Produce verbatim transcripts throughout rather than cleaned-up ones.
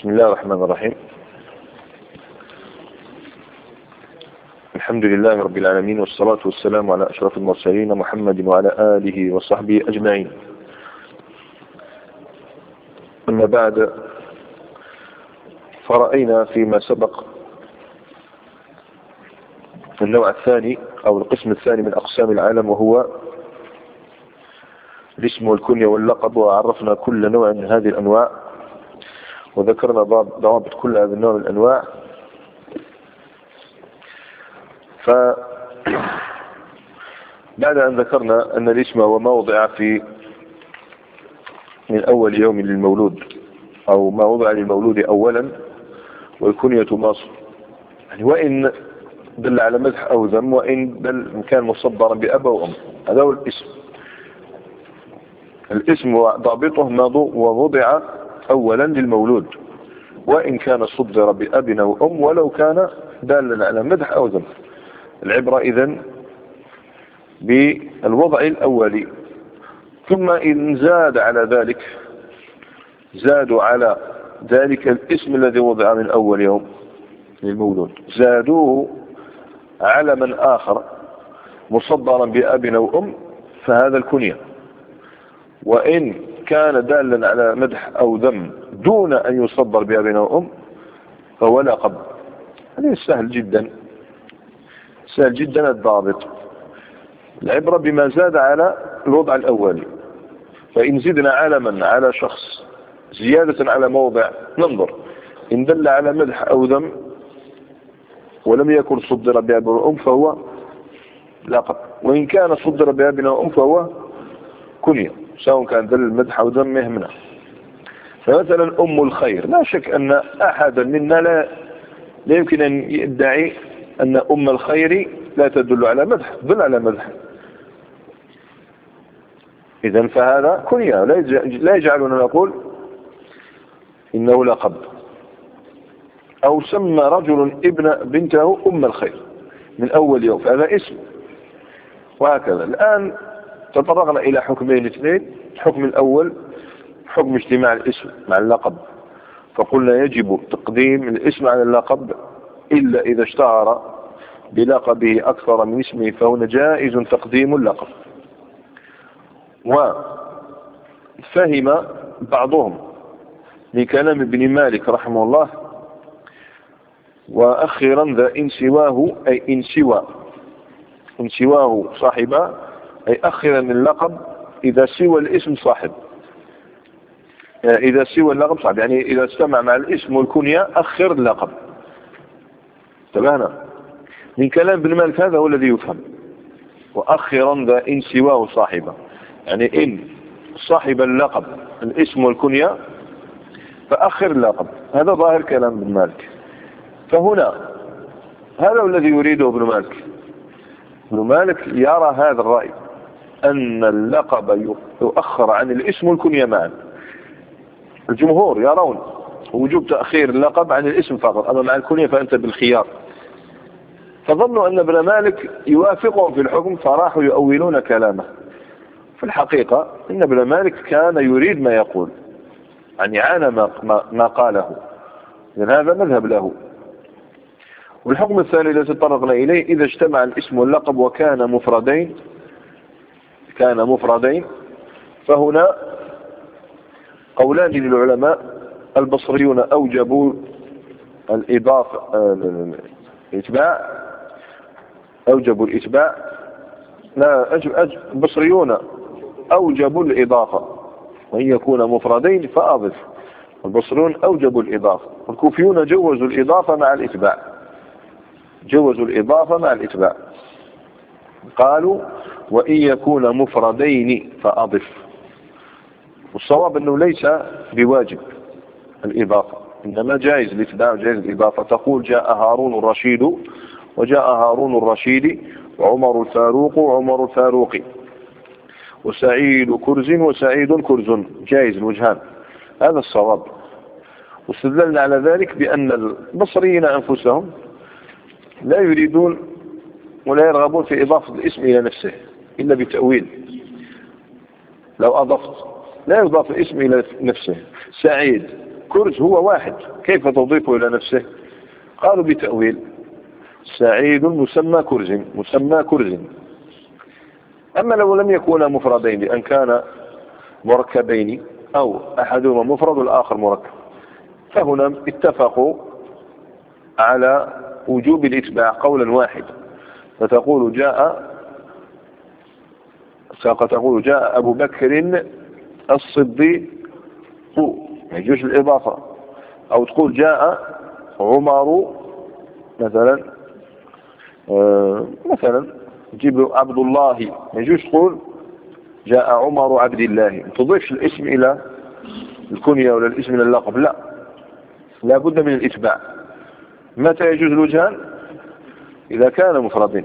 بسم الله الرحمن الرحيم. الحمد لله رب العالمين، والصلاة والسلام على أشرف المرسلين محمد وعلى آله وصحبه أجمعين. أما بعد، فرأينا فيما سبق النوع الثاني أو القسم الثاني من أقسام العالم، وهو الاسم والكنية واللقب، وعرفنا كل نوع من هذه الأنواع وذكرنا ضوابط كل هذه النوع من الأنواع. فبعد أن ذكرنا أن الاسم هو ما وضع في من أول يوم للمولود أو ما وضع للمولود أولا، والكنية ما يعني وإن دل على مدح أو ذم، وإن دل كان مصدرا بأب أو أم. هذا هو الاسم. الاسم ضابطه ما وضع أولا للمولود، وإن كان صدر بأب أو أم، ولو كان دالا على مدح أو ذم. العبرة إذن بالوضع الأولي. ثم إن زاد على ذلك زادوا على ذلك الاسم الذي وضع من أول يوم للمولود، زادوه على من آخر مصدرا بأب أو أم، فهذا الكنية. وإن كان دالا على مدح أو ذم دون أن يصدر بأب أو أم فهو لقب. هذا سهل جدا، سهل جدا الضابط. العبرة بما زاد على الوضع الأولي. فإن زدنا علما على شخص زيادة على موضع ننظر، إن دل على مدح أو ذم ولم يكن صدر بأب أو أم فهو لقب، وإن كان صدر بأب أو أم فهو كنية، سواء كان دل المدح أو ذم يهمنا. فمثلا أم الخير، لا شك أن أحدا منا لا, لا يمكن أن يدعي أن أم الخير لا تدل على مدح، تدل على مدح. إذن فهذا كنية، لا يجعلنا نقول إنه لقب. أو سمى رجل ابن بنته أم الخير من أول يوم، فهذا اسم. وهكذا. الآن تطرقنا إلى حكمين اثنين. الحكم الأول حكم اجتماع الاسم مع اللقب، فقلنا يجب تقديم الاسم على اللقب إلا إذا اشتهر بلقبه أكثر من اسمه، فهنا جائز تقديم اللقب. وفهم بعضهم من كلام ابن مالك رحمه الله: وأخيرا ذا إن سواه، أي إن سوى إن سواه صاحبا، أي أخيرا اللقب إذا سوى الاسم صاحب، إذا سوى اللقب صاحب، يعني إذا اجتمع مع الاسم والكنية أخر اللقب. انتبهنا من كلام ابن مالك، هذا هو الذي يفهم. وأخيرا ذا إن سواه صاحبا، يعني إن صاحب اللقب الاسم والكنية فأخر اللقب. هذا ظاهر كلام ابن مالك. فهنا هذا الذي يريده ابن مالك. ابن مالك يرى هذا الرأي، أن اللقب يؤخر عن الاسم والكنية معا. الجمهور يرون وجوب تأخير اللقب عن الاسم فقط، أما مع الكنية فأنت بالخيار. فظنوا أن ابن مالك يوافقهم في الحكم، فراحوا يؤولون كلامه. في الحقيقة إن ابن مالك كان يريد ما يقول، يعني عانى ما, ما قاله، لأن هذا مذهب له. والحكم الثاني الذي تطرقنا إليه: إذا اجتمع الاسم واللقب وكان مفردين كان مفردين فهنا قولان للعلماء. البصريون أوجبوا الإضافة الإتباع أوجبوا الإتباع لا أجب أجب البصريون أوجبوا الإضافة، وإن يكون مفردين فأضف. البصريون أوجبوا الإضافة. والكوفيون جوزوا الإضافة مع الإتباع جوزوا الإضافة مع الإتباع قالوا: وإن يكون مفردين فأضف. والصواب أنه ليس بواجب الإضافة، إنما جائز الإتباع وجائز الإضافة. تقول: جاء هارون الرشيد، وجاء هارون الرشيد، وعمر الفاروق وعمر الفاروق، وسعيد كرز وسعيد كرز، جائز الوجهان. هذا الصواب. واستدللنا على ذلك بأن البصريين أنفسهم لا يريدون ولا يرغبون في إضافة الاسم إلى نفسه إلا بتأويل. لو أضفت لا يضاف الاسم إلى نفسه. سعيد كرز هو واحد، كيف تضيفه إلى نفسه؟ قالوا بتأويل: سعيد مسمى كرز، مسمى كرز. أما لو لم يكونا مفردين لأن كان مركبين أو أحدهما مفرد والآخر مركب، فهنا اتفقوا على وجوب الإتباع قولا واحد، فتقول جاء تقول جاء أبو بكر الصديق، ما يجوز الإضافة. أو تقول جاء عمر مثلا، آه مثلا تجيب عبد الله، ما يجوز تقول جاء عمر عبد الله، ما تضيفش الاسم إلى الكنية ولا الاسم إلى اللقب، لا، لا بد من الإتباع. متى يجوز الوجهان؟ إذا كان مفردين.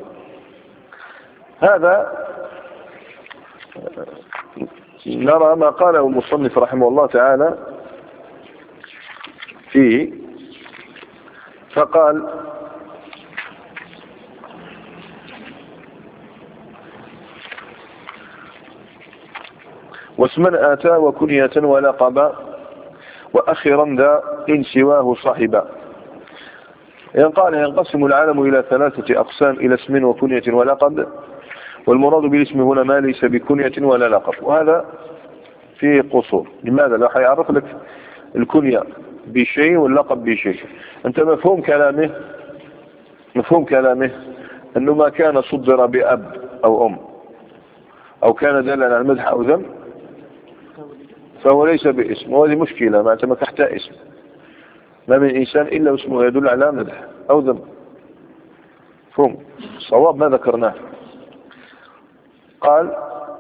هذا نرى ما قاله المصنف رحمه الله تعالى فيه، فقال: واسما آتى وكنية ولقبا وأخرا ذا إن سواه صاحبا. يعني قال: ينقسم العالم إلى ثلاثة أقسام: إلى اسم وكنية ولقب، والمراد بالاسم هنا ما ليس بكنية ولا لقب. وهذا فيه قصور. لماذا؟ لا حيعرف لك الكنية بشيء واللقب بشيء. أنت مفهوم كلامه مفهوم كلامه أنه ما كان صدر بأب أو أم أو كان دالا على المدح أو ذم فهو ليس باسم، وهذه مشكلة ما تم تحت اسم. ما من إنسان إلا اسمه يدل على مدح أو ذم. فهم الصواب ما ذكرناه. قال: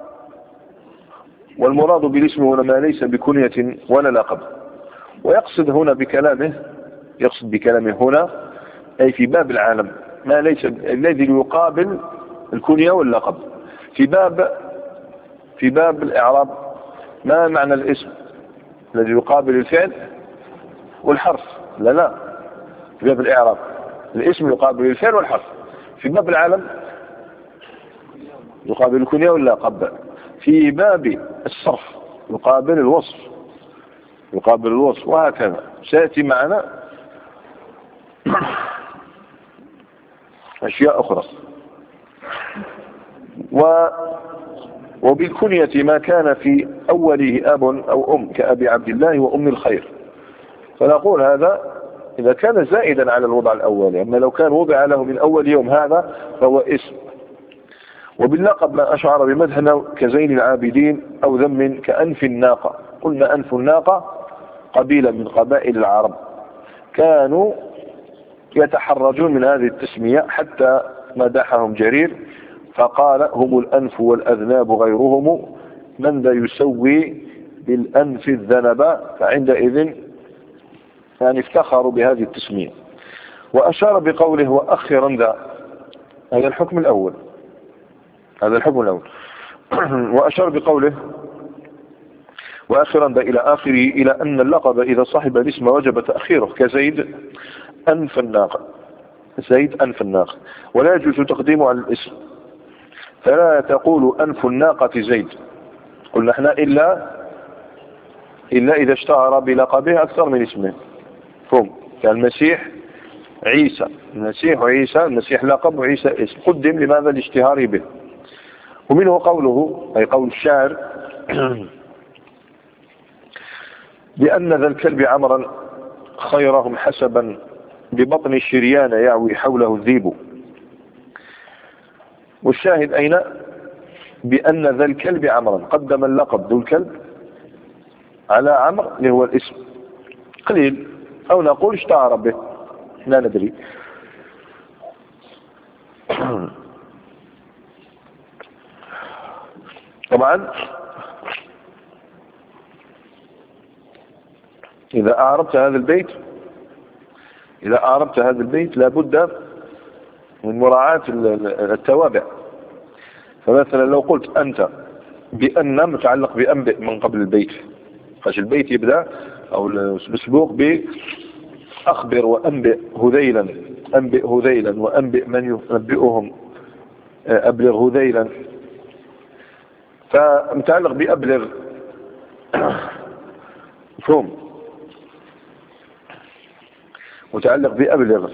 والمراد بالاسم هنا ما ليس بكنية ولا لقب. ويقصد هنا بكلامه يقصد بكلامه هنا أي في باب العالم ما ليس الذي يقابل الكنية واللقب. في باب في باب الإعراب ما معنى الاسم الذي يقابل الفعل والحرف؟ لا لا في باب الإعراب الاسم يقابل الفعل والحرف. في باب العالم يقابل الكنية واللقب. في باب الصرف يقابل الوصف يقابل الوصف وهكذا سيأتي معنا أشياء أخرى. و وبالكنية ما كان في أوله أب أو أم كأبي عبد الله وأم الخير. فنقول هذا إذا كان زائدا على الوضع الأولي، أما لو كان وضع له من أول يوم هذا فهو اسم. وباللقب ما أشعر بمدحنا كزين العابدين أو ذم كأنف الناقة. قلنا أنف الناقة قبيلة من قبائل العرب كانوا يتحرجون من هذه التسمية حتى مدحهم جرير فقال: هم الأنف والأذناب غيرهم من ذا يسوي بالأنف الذنب. فعندئذ يعني افتخروا بهذه التسمية. وأشار بقوله: وأخرا ذا. هذا الحكم الأول هذا الحكم الأول وأشار بقوله وأخرا ذا إلى آخره إلى أن اللقب إذا صاحب الاسم وجب تأخيره كزيد أنف الناقة زيد أنف الناقة، ولا يجوز تقديمه على الاسم. فلا تقول أنف الناقة زيد، قلنا احنا إلا إلا إذا اشتهر بلقبه أكثر من اسمه. فهم كالمسيح عيسى، المسيح وعيسى، المسيح لقب وعيسى اسم، قدم لماذا؟ الاشتهار به. ومنه قوله أي قول الشاعر: لأن ذا الكلب عمرا خيرهم حسبا ببطن الشريان يعوي حوله الذيب. والشاهد أين؟ بأن ذا الكلب عمرا، قدم اللقب ذو الكلب على عمر اللي هو الاسم قليل، أو نقول اشتهر به لا ندري. طبعا إذا أعربت هذا البيت إذا أعربت هذا البيت لابد من مراعاة التوابع. فمثلا لو قلت أنت بأن متعلق بأنبئ من قبل البيت، فاش البيت يبدأ أو المسبوق بأخبر وأنبئ هذيلا، أنبئ هذيلا وأنبئ من ينبئهم أبلغ هذيلا، فمتعلق بأبلغ. مفهوم؟ متعلق بأبلغ،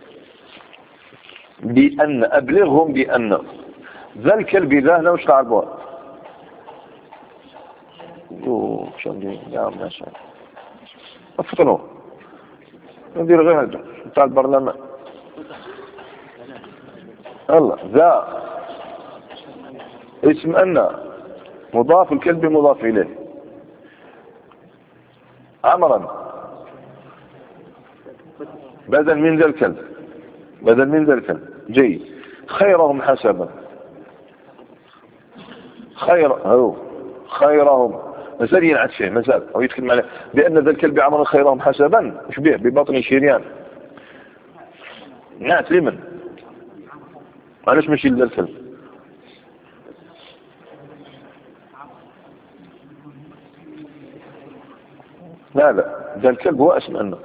بأن أبلغهم بأن ذا الكلب ذا لا وش عربوا يو شو ندير يا ما شاء الله أفطنوا ندير غير هذا بتاع البرلمان الله ذا اسم أن مضاف الكلب مضاف إليه عمرا بدل من ذا الكلب بدل من ذا الكلب جيد خيرهم حسبا خير هو خيرهم مسألة ينعد فيه مسألة أو يتكلم عليه بأن ذا الكلب عمرا خيرهم حسبا مش به ببطن شريان نعت لمن معلش مشي ذا الكلب لا لا ذا الكلب هو اسم أنه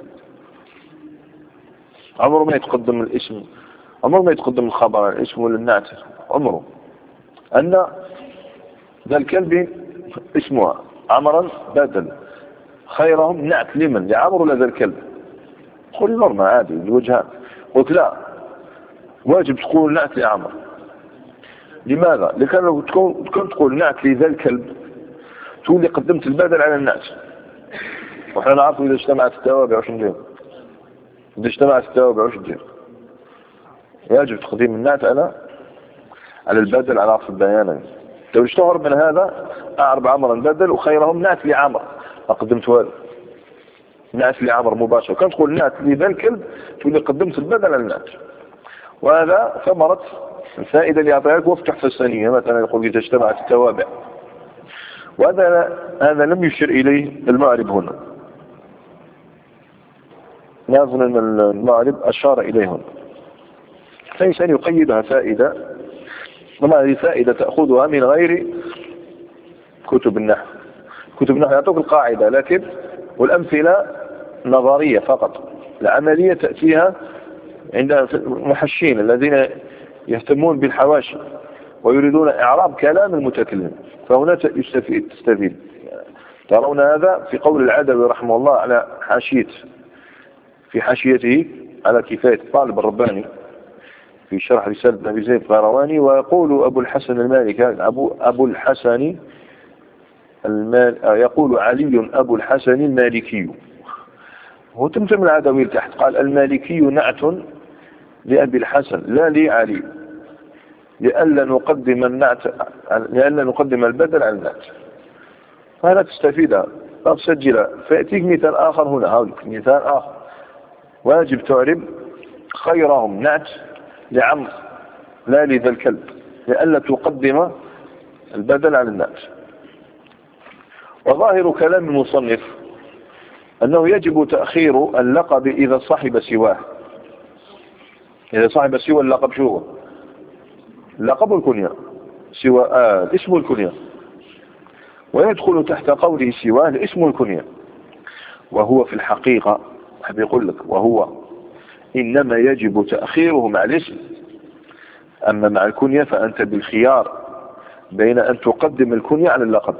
عمره ما يتقدم الاسم عمره ما يتقدم الخبر على الاسم ولا النعت عمره أن ذا الكلب اسمها عمرا بدل خيرهم نعت لمن لعمر ولا ذا الكلب قول نورمال عادي الوجهان قلت لا واجب تقول نعت لعمر لماذا؟ لكن لو تكون تقول نعت لذا الكلب تقول قدمت البدل على النعت وإحنا نعرف إذا اجتمعت التوابع وش ندير إذا اجتمعت التوابع وش ندير يجب تقديم النعت على على البدل على عطف البيان لو اشتهر من هذا أعرب عمرا بدل وخيرهم نعت لعمر أقدمت هذا نعت لعمر مباشرة كان تقول نعت لذا الكلب تقول قدمت البدل على النعت وهذا ثمرة الفائدة اللي أعطيها لك وفي تحفة الثانية مثلا يقول إذا اجتمعت التوابع وهذا هذا لم يشر إليه المعرب هنا نظن أن المعرب أشار إليه هنا فإنسان يقيدها فائدة طبعا هذه فائدة تأخذها من غير كتب النحو كتب النحو يعطوك القاعدة لكن والأمثلة نظرية فقط العملية تأتيها عند المحشين الذين يهتمون بالحواشي ويريدون إعراب كلام المتكلم فهنا يستفيد تستفيد ترون هذا في قول العدوي رحمه الله على حاشية في حاشيته على كفاية الطالب الرباني في شرح رسالة أبي زيد القيرواني ويقول أبو الحسن المالكي أبو, أبو الحسن المال يقول علي أبو الحسن المالكي هو تمتم العدوي تحت قال المالكي نعت لأبي الحسن لا لعلي لألا نقدم النعت لألا نقدم البدل على النعت فهذا تستفيدها تسجلها فيأتيك مثال آخر هنا هاولك مثال آخر واجب تعرب خيرهم نعت لعمر لا لذا الكلب لألا تقدم البدل على النعت وظاهر كلام المصنف أنه يجب تأخير اللقب إذا صاحب سواه إذا صاحب سوى اللقب شو هو اللقب الكنية سوى آه اسم الكنية ويدخل تحت قوله سواه اسم الكنية وهو في الحقيقة حب يقول لك وهو إنما يجب تأخيره مع الاسم أما مع الكنية فأنت بالخيار بين أن تقدم الكنية على اللقب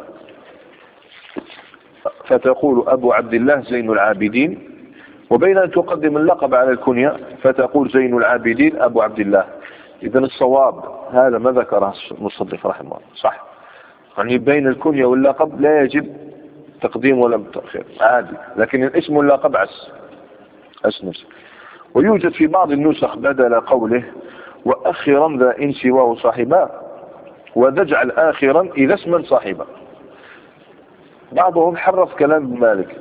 فتقول أبو عبد الله زين العابدين وبين أن تقدم اللقب على الكنية فتقول زين العابدين أبو عبد الله إذن الصواب هذا ما ذكره المصنف رحمه الله صح يعني بين الكنية واللقب لا يجب تقديم ولا تأخير عادي لكن الاسم واللقب عس أسنس ويوجد في بعض النسخ بدل قوله وأخرا ذا إن سواه صاحبا وتجعل آخرا إذا اسما صاحبا بعضهم حرف كلام مالك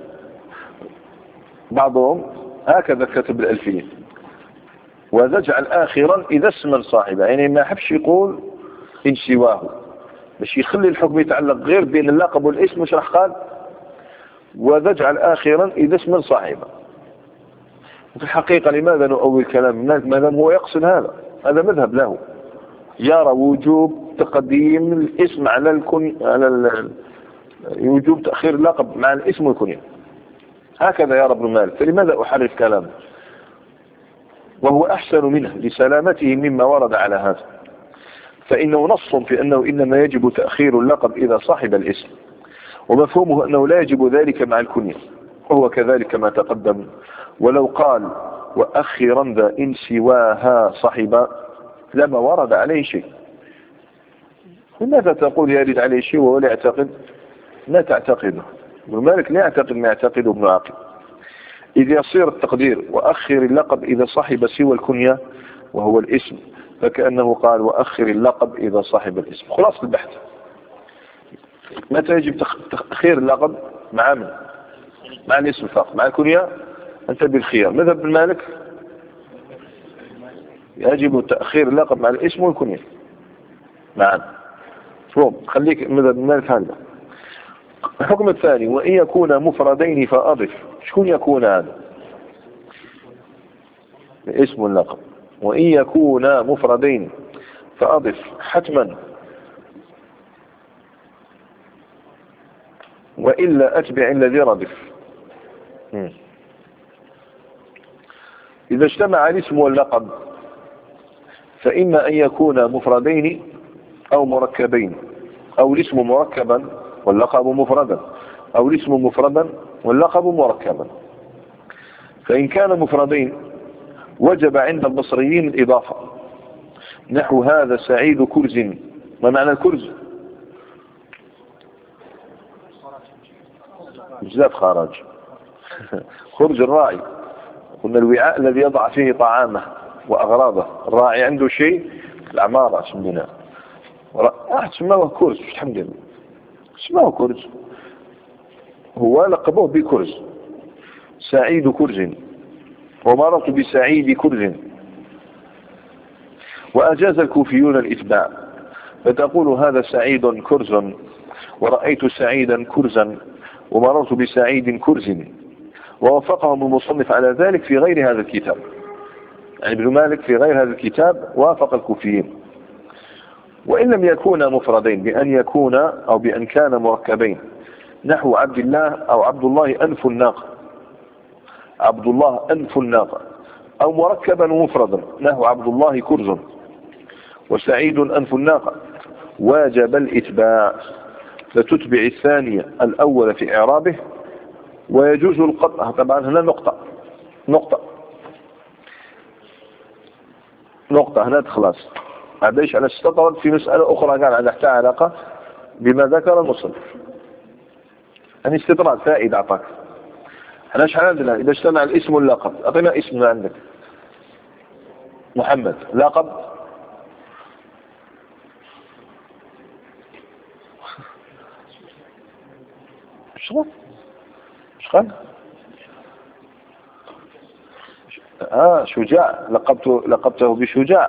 بعضهم هكذا كتب الألفية وتجعل آخرا إذا اسما صاحبا يعني ما حبش يقول إن سواه باش يخلي الحكم يتعلق غير بين اللقب والاسم مش راح قال وتجعل آخرا إذا اسما صاحبا في الحقيقة لماذا نؤول كلام الناس ما دام هو يقصد هذا هذا مذهب له يرى وجوب تقديم الاسم على الكن على ال... وجوب تأخير اللقب مع الاسم والكنية هكذا يرى ابن مالك فلماذا أحرف كلامه وهو أحسن منه لسلامته مما ورد على هذا فإنه نص في أنه إنما يجب تأخير اللقب إذا صاحب الاسم ومفهومه أنه لا يجب ذلك مع الكنية وهو كذلك ما تقدم ولو قال وأخرا ذا إن سواها صحبا لما ورد عليه شيء. لماذا تقول يرد عليه شيء وهو لا يعتقد؟ لا تعتقده. ابن مالك لا يعتقد ما يعتقده ابن عاقل. إذ يصير التقدير وأخر اللقب إذا صحب سوى الكنية وهو الاسم، فكأنه قال وأخر اللقب إذا صحب الاسم. خلاص البحث، متى يجب تأخير اللقب؟ مع من؟ مع الاسم فقط. مع الكنية أنت بالخيار. مذهب ابن مالك يجب تأخير اللقب مع الاسم والكنية معا. شوف خليك مذهب ابن مالك هذا. الحكم الثاني وإن يكون مفردين فأضف. شكون يكون هذا؟ الاسم واللقب. وإن يكون مفردين فأضف حتما، وإلا أتبع الذي ردف. إذا اجتمع الاسم واللقب فإما أن يكون مفردين أو مركبين، أو الاسم مركبا واللقب مفردا، أو الاسم مفردا واللقب مركبا. فإن كان مفردين وجب عند البصريين الإضافة، نحو هذا سعيد كرز. ما معنى الكرز؟ بزاف خراج. خرج الراعي، قلنا الوعاء الذي يضع فيه طعامه وأغراضه. الراعي عنده شيء العمارة سميناه راح تسموه كرز. الحمد لله اسمه كرز، هو لقبوه بكرز. سعيد كرز ومررت بسعيد كرز. وأجاز الكوفيون الإتباع، فتقول هذا سعيد كرز، ورأيت سعيدا كرزا، ومررت بسعيد كرز. ووافقهم المصنف على ذلك في غير هذا الكتاب. يعني ابن مالك في غير هذا الكتاب وافق الكوفيين. وإن لم يكونا مفردين بأن يكون أو بأن كان مركبين، نحو عبد الله أو عبد الله أنف الناقة. عبد الله أنف الناقة. أو مركبا ومفردا، نحو عبد الله كرز وسعيد أنف الناقة، واجب الإتباع، فتتبع الثانية الأول في إعرابه. ويجوز القطع. طبعا هنا نقطة نقطة نقطة هنا خلاص. عبيش على استطرد في مسألة أخرى كان على تحتها علاقة بما ذكر المصنف. يعني استطراد فائدة أعطاك. احنا ايش عندنا؟ إذا اجتمع الاسم واللقب، أعطينا اسم عندك. محمد. لقب شو؟ شو؟ آه شجاع. لقبته لقبته بشجاع.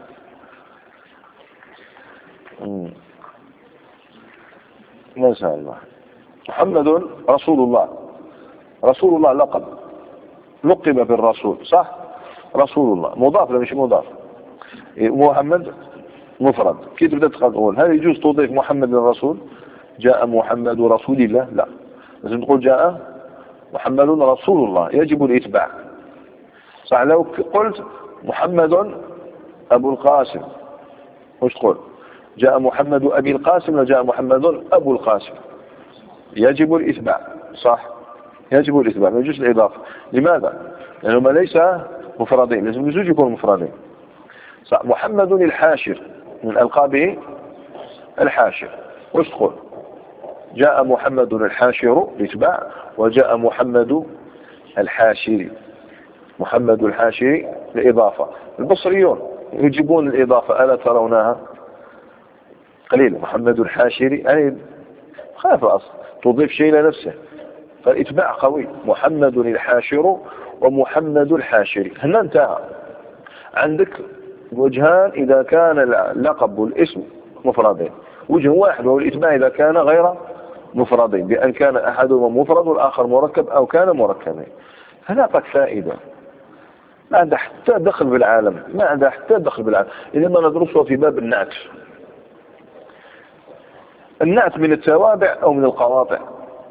ما شاء الله. محمد رسول الله. رسول الله لقب، لقب بالرسول، صح؟ رسول الله مضاف ولا مش مضاف؟ محمد مفرد. كيف تبدأ تقول هل يجوز تضيف محمد للرسول؟ جاء محمد رسول الله؟ لا، لازم تقول جاء محمد رسول الله. يجب الاتباع، صح؟ لو قلت محمد أبو القاسم، وش تقول؟ جاء محمد أبي القاسم ولا جاء محمد أبو القاسم؟ يجب الاتباع، صح؟ يجب الاتباع، ما يجوز الإضافة. لماذا؟ لأنهما ليس مفردين، لازم يجوز يكون مفردين، صح؟ محمد الحاشر من ألقابه الحاشر، وش تقول؟ جاء محمد الحاشر الاتباع، وجاء محمد الحاشري. محمد الحاشري الإضافة. البصريون يجيبون الإضافة، ألا ترونها قليلا؟ محمد الحاشري يعني خاف الأصل تضيف شيء لنفسه، فالإتباع قوي. محمد الحاشر ومحمد الحاشري. هنا انتهى. عندك وجهان إذا كان اللقب والاسم مفردين، وجه واحد وهو الإتباع إذا كان غير مفردين، بأن كان أحدهما مفرد والآخر مركب أو كان مركبين. هنا أعطاك فائدة ما عندها حتى دخل بالعالم، ما عندها حتى دخل بالعالم. إنما ندرسها في باب النعت. النعت من التوابع أو من القواطع؟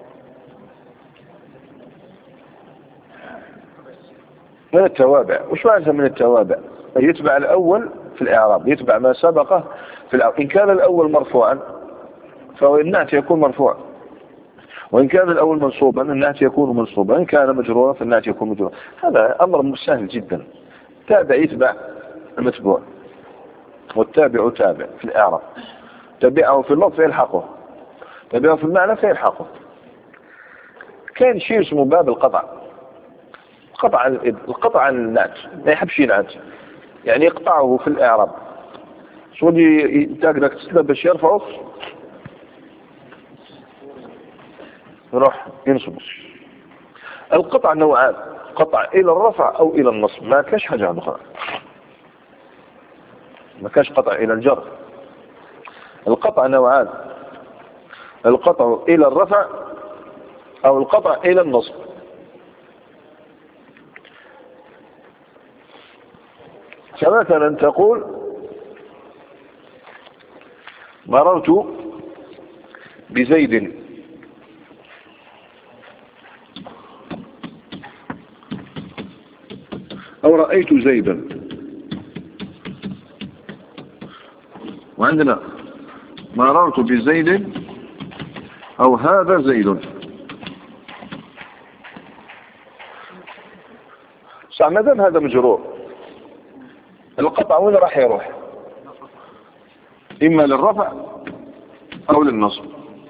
من التوابع. وش معنى من التوابع؟ يتبع الأول في الإعراب، يتبع ما سبقه في الإعراب. إن كان الأول مرفوعا فهو النعت يكون مرفوع، وإن كان الأول منصوبا النعت يكون منصوبا، إن كان مجرورا فالنعت يكون مجرورا. هذا أمر سهل جدا. تابع يتبع المتبوع، والتابع تابع في الإعراب. تابعه في اللفظ فيلحقه، تابعه في المعنى فيلحقه. كان شيء اسمه باب القطع. قطع القطع عن النعت، ما يحبش ينعت، يعني يقطعه في الإعراب. شو اللي تقدر تسلب باش يرفعه يروح ينصب. القطع نوعان، قطع إلى الرفع أو إلى النصب، ما كاش حاجة أخرى. ما كاش قطع إلى الجر. القطع نوعان، القطع إلى الرفع أو القطع إلى النصب. فمثلا تقول مررت بزيد أو رأيت زيدا. وعندنا مررت بزيد أو هذا زيد. مادام هذا مجرور، القطع وين راح يروح؟ إما للرفع أو للنصب.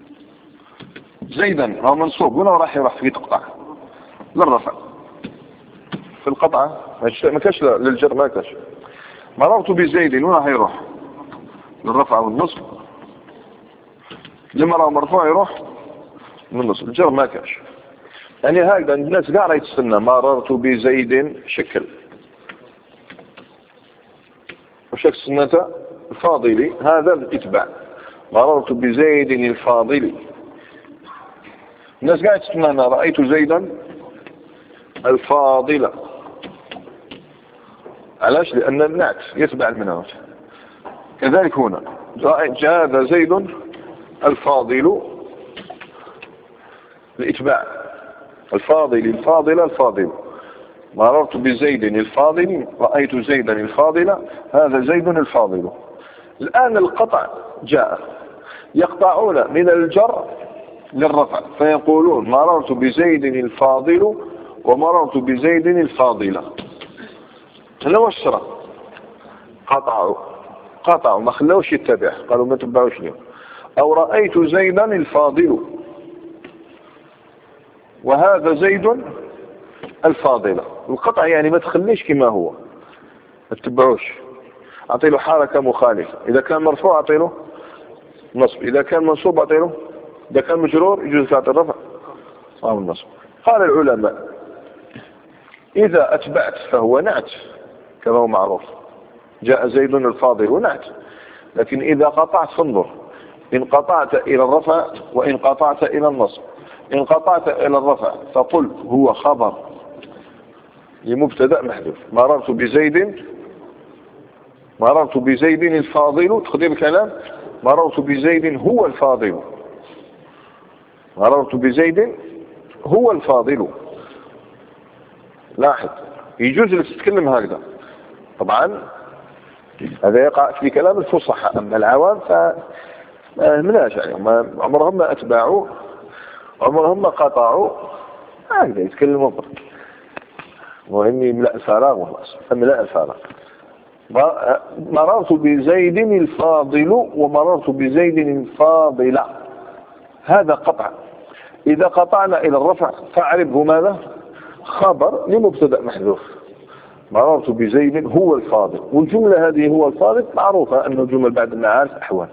زيدا هو منصوب، وين راح يروح في تقطع؟ للرفع. في القطعة ما كاش للجر، ما كاش. مررت بزيد وين راح يروح؟ للرفع والنصب. لما راه مرفوع يروح للنصب، الجر ما كاش. يعني هكذا الناس قاعدة يتسنى مررت بزيد شكل وشك سنة الفاضلي، هذا الاتباع. مررت بزيد الفاضلي. الناس قاعدة تسنى أنا رأيت زيدا الفاضلة. علاش؟ لأن النعت يتبع المنعوت. كذلك هنا جاء زيد الفاضل، الاتباع. الفاضل الفاضلة الفاضل. مررت بزيد الفاضل، رأيت زيدا الفاضلة، هذا زيد الفاضل. الآن القطع جاء، يقطعون من الجر للرفع فيقولون مررت بزيد الفاضل ومررت بزيد الفاضلة. هنا هو الشرع. قطعوا قطعوا ما خلوش يتبع، قالوا ما تبعوش اليوم. أو رأيت زيدا الفاضل وهذا زيد الفاضلة. القطع يعني ما تخليش كما هو، ما تتبعوش، أعطي له حركة مخالفة. إذا كان مرفوع أعطي له نصب، إذا كان منصوب أعطي له، إذا كان مجرور يجوز تعطي الرفع أو النصب. قال العلماء إذا أتبعت فهو نعت كما هو معروف، جاء زيد الفاضل نعت. لكن إذا قطعت فانظر، إن قطعت إلى الرفع وإن قطعت إلى النصب. إن قطعت إلى الرفع فقل هو خبر لمبتدأ محذوف. مررت بزيد، مررت بزيد الفاضل، تقدير الكلام مررت بزيد هو الفاضل. مررت بزيد هو الفاضل. لاحظ، يجوز لك تتكلم هكذا. طبعا هذا يقع في كلام الفصحاء، أما العوام فمناش يعني عمرهم ما أتباعوا، عمرهم ما قطعوا، هكذا يتكلموا برك. مهم يملأ الفراغ وخلاص، ملأ الفراغ. مررت بزيد الفاضل ومررت بزيد الفاضلة، هذا قطع. إذا قطعنا إلى الرفع فاعربه ماذا؟ خبر لمبتدأ محذوف. مررت بزيد هو الفاضل، والجملة هذه هو الفاضل معروفة أنه جمل بعد المعارف أحوال.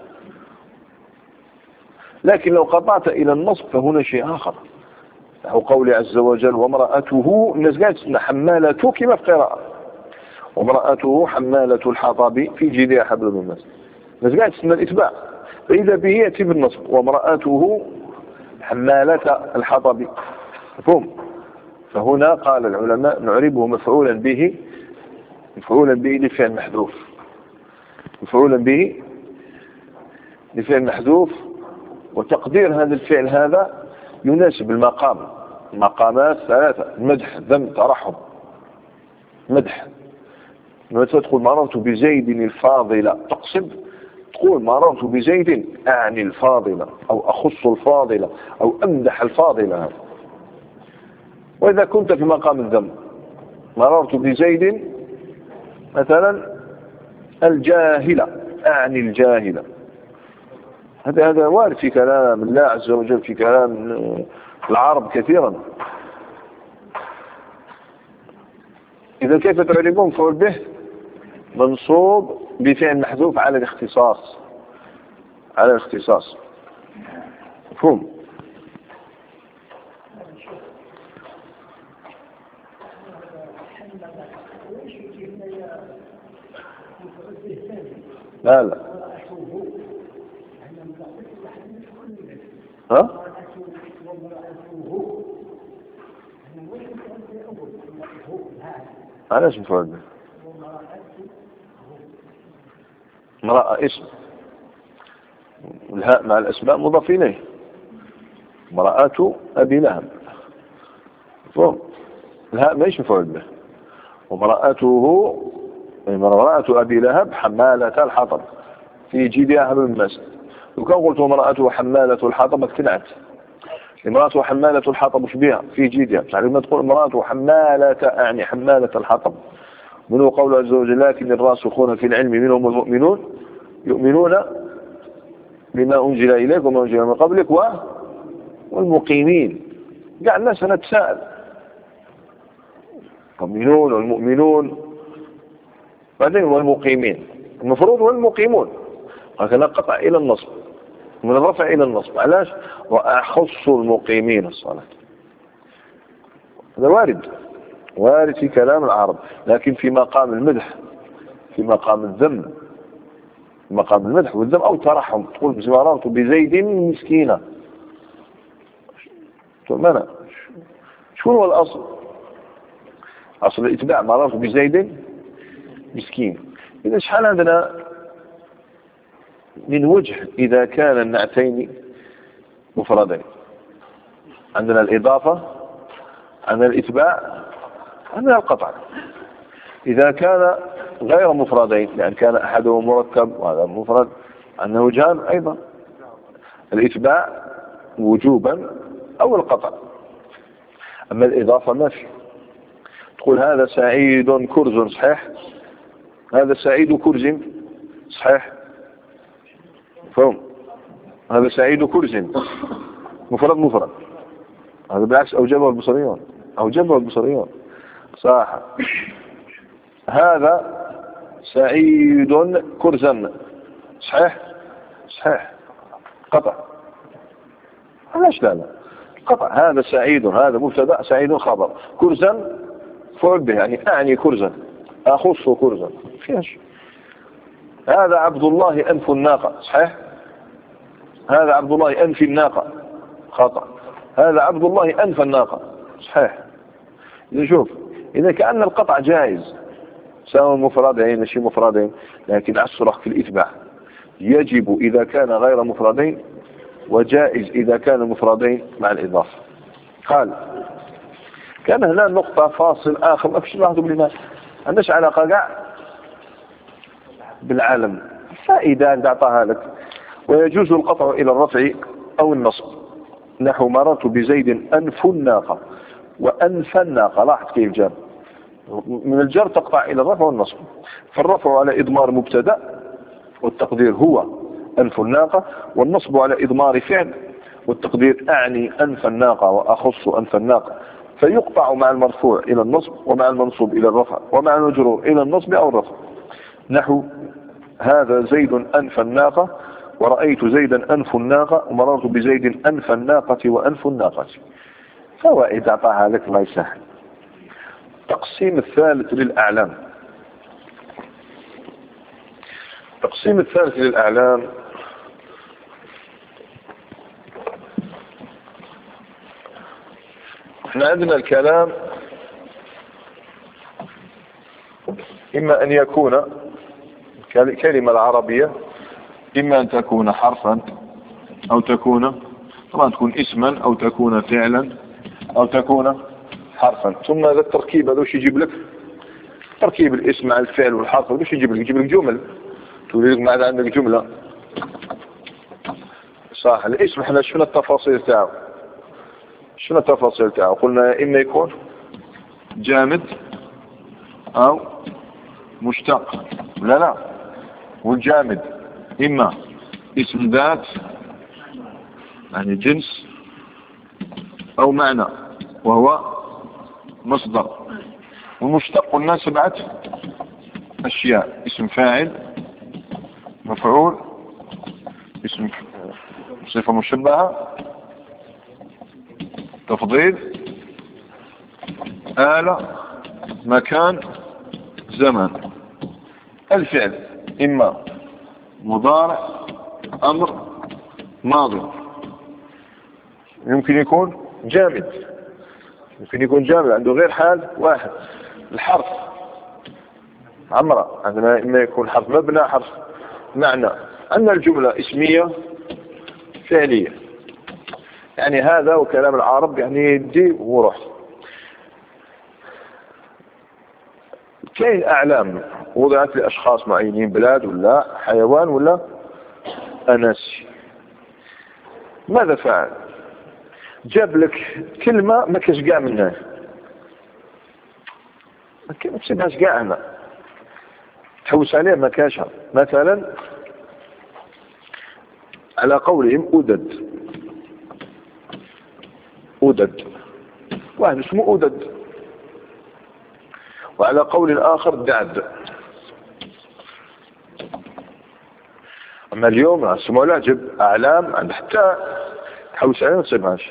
لكن لو قطعت إلى النصب فهنا شيء آخر، نحو قول عز وجل وامرأته. الناس قالت حمالته كما في قراءة، وامرأته حمالة الحطب في جيدها حبل من مسد. الناس قالت الإتباع، فإذا به يأتي بالنصب وامرأته حمالة الحطب. مفهوم؟ فهنا قال العلماء نعربه مفعولا به، مفعولا به لفعل محذوف، مفعولا به لفعل محذوف. وتقدير هذا الفعل هذا يناسب المقام، مقامات ثلاثة: مدح، ذم، ترحم. مدح، لما تدخل مررت بزيد الفاضلة تقصد تقول مررت بزيد أعني الفاضلة أو أخص الفاضلة أو أمدح الفاضلة. وإذا كنت في مقام الذم مررت بزيد مثلا الجاهلة أعني الجاهلة، هذا هذا وارد في كلام الله عز وجل، في كلام العرب كثيرا. إذا كيف تعربون؟ مفعول به منصوب بفعل محذوف على الاختصاص، على الاختصاص. مفهوم؟ لا لا ها؟ علاش مفعول به؟ امرأة اسم، الهاء مع الأسماء مضاف إليه. امرأة أبي لهب، مفهوم؟ الهاء ماهيش مفعول به. وامرأته امرأة أبي لهب حمالة الحطب في جيدها حبل من مسد. لو كان قلت امرأته حمالة الحطب اقتنعت. امرأته حمالة الحطب مش بها في جيدها، يعني لما تقول امرأته حمالة يعني حمالة الحطب. منه قول عز وجل لكن الراسخون في العلم منهم المؤمنون يؤمنون بما أنزل إليك وما أنزل من قبلك و... والمقيمين. قاعد الناس نتساءل المؤمنون والمؤمنون بعدين والمقيمين، المفروض والمقيمون، هكذا قطع إلى النصب من الرفع إلى النصب. علاش؟ وأخص المقيمين الصلاة. هذا وارد، وارد في كلام العرب، لكن في مقام المدح، في مقام الذم، في مقام المدح والذم أو ترحم. تقول مررت بزيد مسكينة، تقول ماذا؟ شو هو الأصل؟ أصل الإتباع مررت بزيد مسكين. إذا شحال عندنا من وجه إذا كان النعتين مفردين؟ عندنا الإضافة، عندنا الإتباع، عندنا القطع. إذا كان غير مفردين لأن كان أحدهم مركب وهذا مفرد، عندنا وجهان أيضا، الإتباع وجوبا أو القطع. أما الإضافة ما في. تقول هذا سعيد كرز، صحيح؟ هذا سعيد كرز، صحيح؟ فهم؟ هذا سعيد كرز مفرد مفرد، هذا بالعكس أوجبه البصريون، أوجبه البصريون صح. هذا سعيد كرزا، صحيح؟ صحيح. قطع. علاش لا لا قطع؟ هذا سعيد، هذا مبتدا، سعيد خبر، كرزا فعل به، يعني أعني كرزا، أخص كرزا، فيهاش. هذا عبد الله أنف الناقة، صحيح؟ هذا عبد الله أنف الناقة، خطأ. هذا عبد الله أنف الناقة، صحيح. إذا شوف، إذا كأن القطع جائز سواء مفردين ماشي مفردين، لكن أصرح في الإتباع يجب إذا كان غير مفردين، وجائز إذا كان مفردين مع الإضافة. قال كان هنا نقطة فاصل آخر ما فيش لاحظوا بلنا عندناش علاقة قاع بالعالم، فائدة عند أعطاها لك. ويجوز القطع إلى الرفع أو النصب، نحو مررت بزيد أنف الناقة وأنف الناقة. لاحظ كيف جار، من الجر تقطع إلى الرفع والنصب. فالرفع على إضمار مبتدأ والتقدير هو أنف الناقة، والنصب على إضمار فعل والتقدير أعني أنف الناقة وأخص أنف الناقة. فيقطع مع المرفوع إلى النصب ومع المنصوب إلى الرفع ومع المجرور إلى النصب أو الرفع. نحو هذا زيد أنف الناقة ورأيت زيدا أنف الناقة ومررت بزيد أنف الناقة وأنف الناقة. فوائد أعطاها لك الله يسهل. تقسيم الثالث للأعلام. تقسيم الثالث للأعلام احنا عندنا الكلام إما أن يكون كلمة العربية، إما أن تكون حرفا أو تكون طبعا تكون اسما أو تكون فعلا أو تكون حرفا. ثم هذا التركيب هذا وش يجيب لك؟ تركيب الاسم مع الفعل والحرف وش يجيب لك؟ يجيب لك جمل، تقول لك ماذا عندك جملة صح. الاسم احنا شنو التفاصيل تاعو؟ شنو التفاصيل تاعو؟ قلنا إما يكون جامد أو مشتق. لا لا، والجامد إما اسم ذات يعني جنس أو معنى وهو مصدر. والمشتق قلنا سبعة أشياء: اسم فاعل، مفعول، اسم صفة مشبهة، تفضيل، آلة، مكان، زمن. الفعل إما مضارع، أمر، ماضي. يمكن يكون جامد، يمكن يكون جامد عنده غير حال واحد. الحرف عمرة عندنا إما يكون حرف مبنى، حرف معنى. أن الجملة اسمية فعلية، يعني هذا وكلام العرب يعني يدي وروح. كاين أعلام وضعت لأشخاص معينين، بلاد ولا حيوان ولا أناسي. ماذا فعل؟ جاب لك كلمة ما كاش كاع منها، ما تسمعش كاع هنا، تحوس عليه ما كاشها. مثلا على قولهم أدد، أدد واحد اسمه أدد. وعلى قول آخر دعد. أما اليوم اسمه لاجب أعلام عند حتى تحوس عليه ما تسمعش.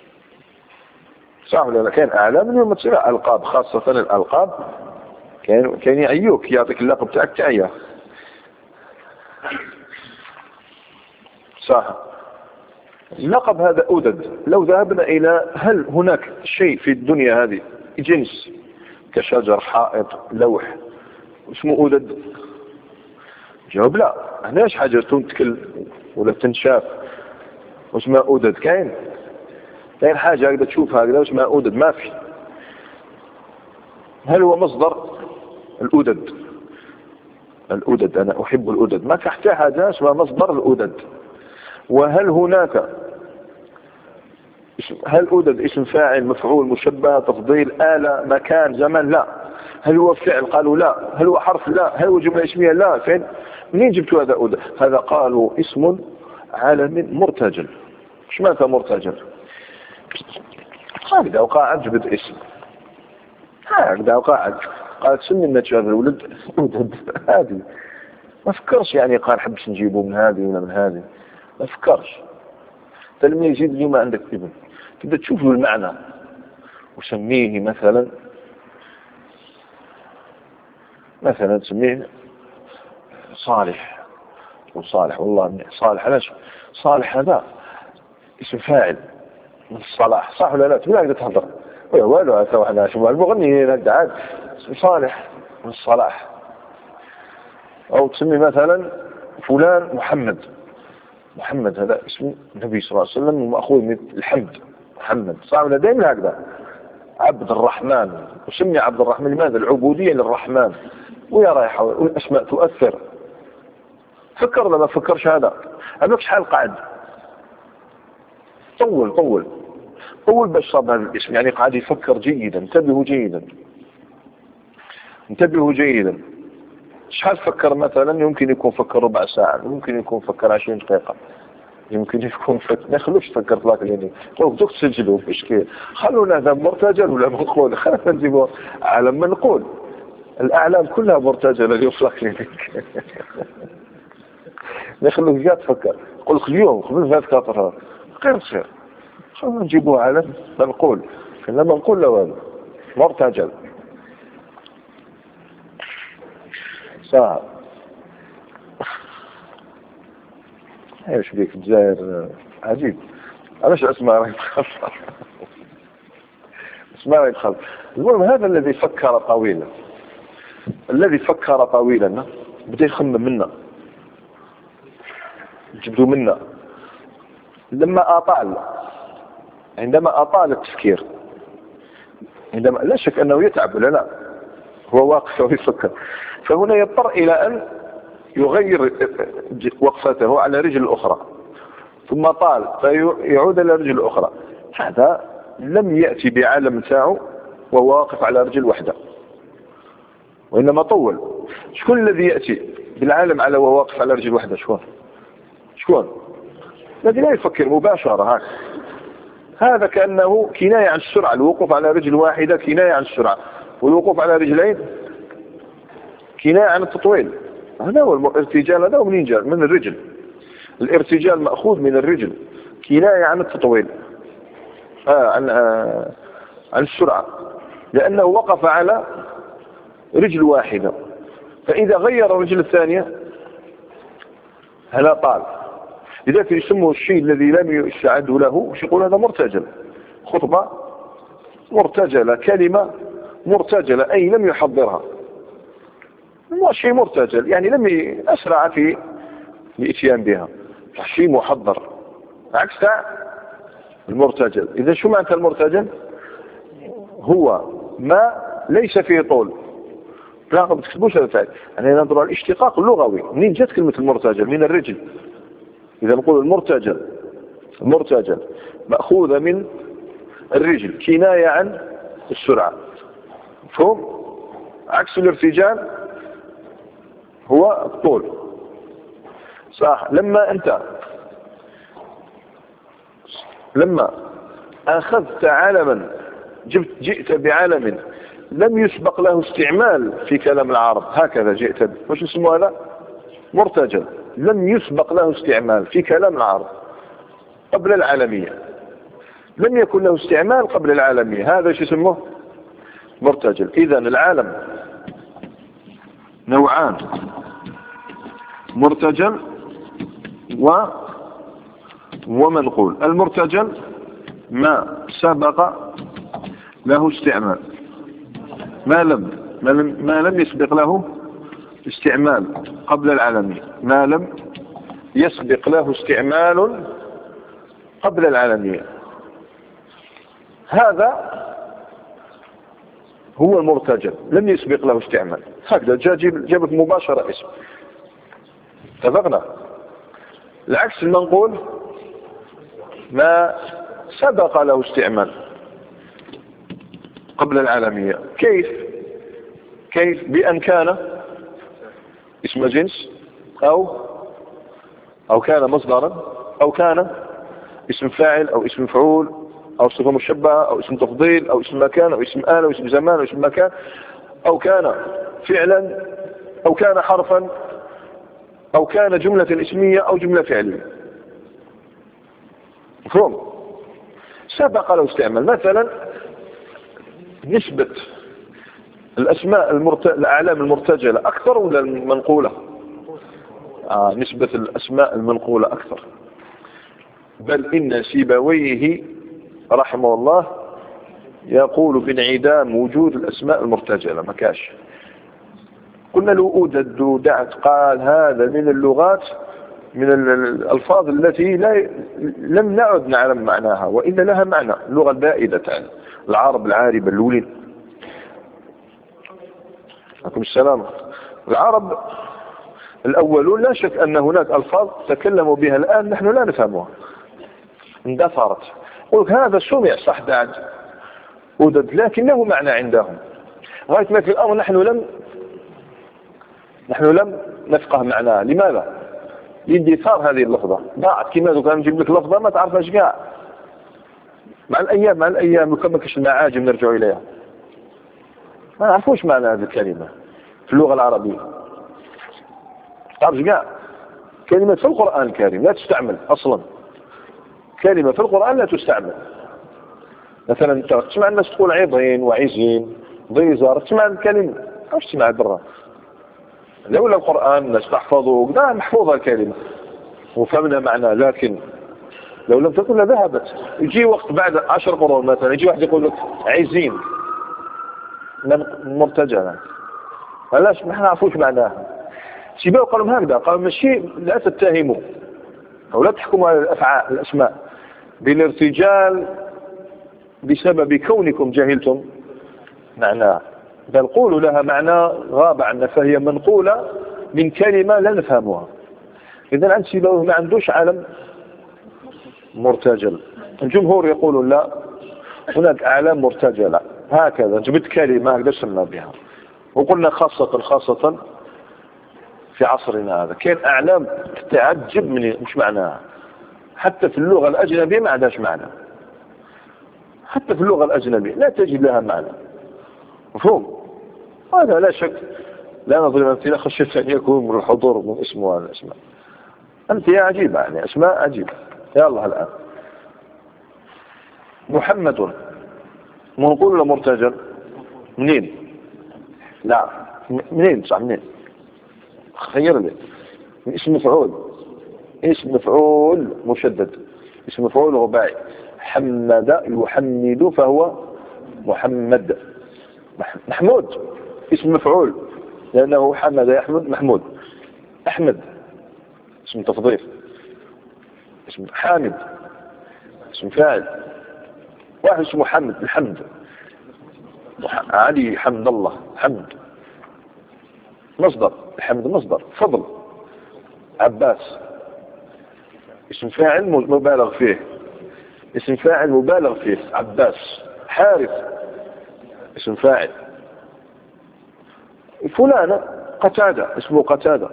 صح ولا لا؟ كان أعلام اليوم ما تسمع. ألقاب، خاصة الألقاب كان كان يعيوك، يعطيك اللقب تاعك تعيا. صح. اللقب هذا أدد. لو ذهبنا إلى هل هناك شيء في الدنيا هذه جنس كشجر، حائط، لوح اسمه أدد؟ جواب لا. هناش حاجة تنتكل ولا تنشاف واسمها أدد. كاين كاين حاجة هكذا تشوفها هكذا واسمها أدد؟ ما في. هل هو مصدر الأدد؟ الأدد أنا أحب الأدد، ما كحتى حاجة اسمها مصدر الأدد. وهل هناك هل أدد اسم فاعل، مفعول، مشبه، تفضيل، آلة، مكان، زمن؟ لا. هل هو فعل؟ قالوا لا. هل هو حرف؟ لا. هل هو جملة اسمية؟ لا. فين منين جبتوا هذا أدد؟ هذا قالوا اسم عالمي مرتجل. ايش معنى مرتجل؟ هكذا وقاعد جبت اسم هكذا وقاعد قالت سمي لنا هذا الولد أدد. هذه ما فكرش يعني قال حبش نجيبه من هذه ولا من هذه، ما فكرش. لما يزيد اليوم عندك ابن تبدأ تشوف له المعنى وسميه مثلا مثلا تسميه صالح. وصالح والله صالح، علاش صالح؟ هذا اسم فاعل من الصلاح. صح ولا لا؟ تقول هكذا تهضر ويا والو هذا واحد شو المغني هذا عاد اسم صالح من الصلاح. او تسمي مثلا فلان محمد. محمد هذا اسم النبي صلى الله عليه وسلم ومأخوذ من الحمد، محمد. صح ولا؟ دائما هكذا. عبد الرحمن، وسمي عبد الرحمن لماذا؟ العبودية للرحمن. ويا رايحة والأسماء تؤثر. فكر ولا ما فكرش؟ هذا هذاك شحال قعد طول طول طول باش صاب هذا الاسم، يعني قاعد يفكر جيدا. انتبهوا جيدا، انتبهوا جيدا. شحال فكر؟ مثلا يمكن يكون فكر ربع ساعة، يمكن يكون فكر عشرين دقيقة، يمكن يكون فكر ما يخلوش تفكر طلاق ليني. قولوا دوك تسجلوا في إشكال، خلونا هذا مرتجل ولا منقول. خلينا نجيبوا على ما نقول الأعلام كلها مرتجلة اليوم في الكلينيك. ما يخلوك جات تفكر. قل لك اليوم قبل ثلاث كاتر غير تصير، خلونا نجيبوها على ما نقول. لما نقول له هذا مرتجل صعب. ايش بيك الجزائر عجيب. علاش اسمع راهي تخلص اسمع راهي تخلص. المهم هذا الذي فكر طويلا، الذي فكر طويلا بدا يخمم منا، جبدوا منا. لما اطال عندما اطال التفكير، عندما لا شك انه يتعب ولا لا، هو واقف ويفكر، فهنا يضطر الى ان يغير وقفته على رجل الأخرى ثم طال فيعود إلى رجل الأخرى، هذا لم يأتي بعالم تاعه وهو واقف على رجل واحدة، وإنما طول. شكون الذي يأتي بالعالم على وهو واقف على رجل واحدة؟ شكون شكون الذي لا يفكر مباشرة هكذا؟ هذا كأنه كناية عن السرعة، الوقوف على رجل واحدة كناية عن السرعة، والوقوف على رجلين كناية عن التطويل. هذا هو الارتجال، هذا هو منين جاء؟ من الرجل. الارتجال مأخوذ من الرجل، كناية عن التطويل، آه عن, آه عن السرعة، لأنه وقف على رجل واحدة، فإذا غير الرجل الثانية هلا طال. لذلك يسموه الشيء الذي لم يستعد له وش يقول؟ هذا مرتجل. خطبة مرتجلة، كلمة مرتجلة أي لم يحضرها، هو شيء مرتجل يعني لم أسرع في الاتيان بها، شيء محضر عكس المرتجل. إذا شو معنى المرتجل؟ هو ما ليس فيه طول. لا ما تكتبوش هذا الفعل، يعني ننظر على الاشتقاق اللغوي. منين جت كلمة المرتجل؟ من الرجل. إذا نقول المرتجل، المرتجل مأخوذة من الرجل، كناية عن السرعة، مفهوم؟ عكس الارتجال هو الطول، صح؟ لما أنت لما أخذت علما، جبت جئت بعلم لم يسبق له استعمال في كلام العرب، هكذا جئت، وش اسمه هذا؟ مرتجل. لم يسبق له استعمال في كلام العرب قبل العالمية، لم يكن له استعمال قبل العالمية، هذا شو اسمه؟ مرتجل. إذن العالم نوعان، مرتجل و ومنقول. المرتجل ما سبق له استعمال، ما لم ما لم, ما لم يسبق له استعمال قبل العالمية، ما لم يسبق له استعمال قبل العالمية، هذا هو المرتجل، لم يسبق له استعمال. هكذا جابت مباشرة اسم، اتفقنا؟ العكس المنقول ما سبق له استعمال قبل العالمية. كيف؟ كيف؟ بأن كان اسم جنس أو أو كان مصدرا أو كان اسم فاعل أو اسم مفعول أو صفة مشبهة أو اسم تفضيل أو اسم مكان أو اسم آل أو اسم زمان أو اسم مكان، أو كان فعلا أو كان حرفا أو كان جملة اسمية أو جملة فعلية، مفهوم؟ سبق له استعمال. مثلا نسبة الأسماء المرت... الأعلام المرتجلة أكثر ولا المنقولة؟ آه نسبة الأسماء المنقولة أكثر، بل إن سيبويه رحمه الله يقول بانعدام وجود الأسماء المرتجلة، ما كاش. قلنا له أودد دعت، قال هذا من اللغات، من الألفاظ التي لا لم نعد نعلم معناها وإن لها معنى، اللغة البائدة العرب العاربة الأولين. عليكم السلام. العرب الأولون لا شك أن هناك ألفاظ تكلموا بها الآن نحن لا نفهمها، اندثرت. قلت هذا سمع صح بعد أودد لكنه معنى عندهم، غاية ما في الأمر نحن لم نحن لم نفقه معناه. لماذا؟ لاندثار هذه اللفظة، ضاعت. كما لو كان نجيب لك لفظة ما تعرفهاش كاع، مع الأيام مع الأيام وكما كاش المعاجم نرجعوا إليها ما نعرفوش معنى هذه الكلمة في اللغة العربية، تعرفش كاع. كلمة في القرآن الكريم لا تستعمل أصلا، كلمة في القرآن لا تستعمل. مثلا تسمع الناس تقول عيضين وعيزين ضيزر، تسمع الكلمة أو تسمع برا. لولا القرآن الناس تحفظه لا محفوظة الكلمة وفهمنا معناه، لكن لو لم تكن لذهبت. يجي وقت بعد عشر قرون مثلا يجي واحد يقول لك عايزين مرتجلة، علاش ما نعرفوش معناها. سيبوا قالوا هكذا، قالوا ماشي لا تتهموا أو لا تحكموا على الأفعال الأسماء بالارتجال بسبب كونكم جهلتم معناها، بل قولوا لها معنى غاب عنا، فهي منقولة من كلمة لا نفهمها. إذا عند سيبويه ما عندوش عالم مرتجل. الجمهور يقولون لا، هناك أعلام مرتجلة هكذا جبت كلمة هكذا سمنا بها. وقلنا خاصة خاصة في عصرنا هذا كان أعلام تتعجب من مش معناها، حتى في اللغة الأجنبية ما عندهاش معنى، حتى في اللغة الأجنبية لا تجد لها معنى. مفهوم؟ هذا لا شك. لا نظلم أمثلة خشيت أن يكون من الحضور من اسمه هذا الأسماء. أمثلة عجيبة يعني أسماء عجيبة. يا الله الآن محمد منقول ولا مرتجل؟ منين؟ لا منين صح منين؟ خير لي اسم مفعول، اسم مفعول مشدد، اسم مفعول رباعي. حمد يحمد فهو محمد. محمود اسم مفعول لأنه حمد يحمد محمود. أحمد اسم تفضيل، اسم حامد اسم فاعل. واحد اسمه حمد الحمد، علي حمد الله حمد مصدر، الحمد مصدر فضل. عباس اسم فاعل مبالغ فيه، اسم فاعل مبالغ فيه عباس. حارث اسم فاعل. فلان قتادة اسمه قتادة.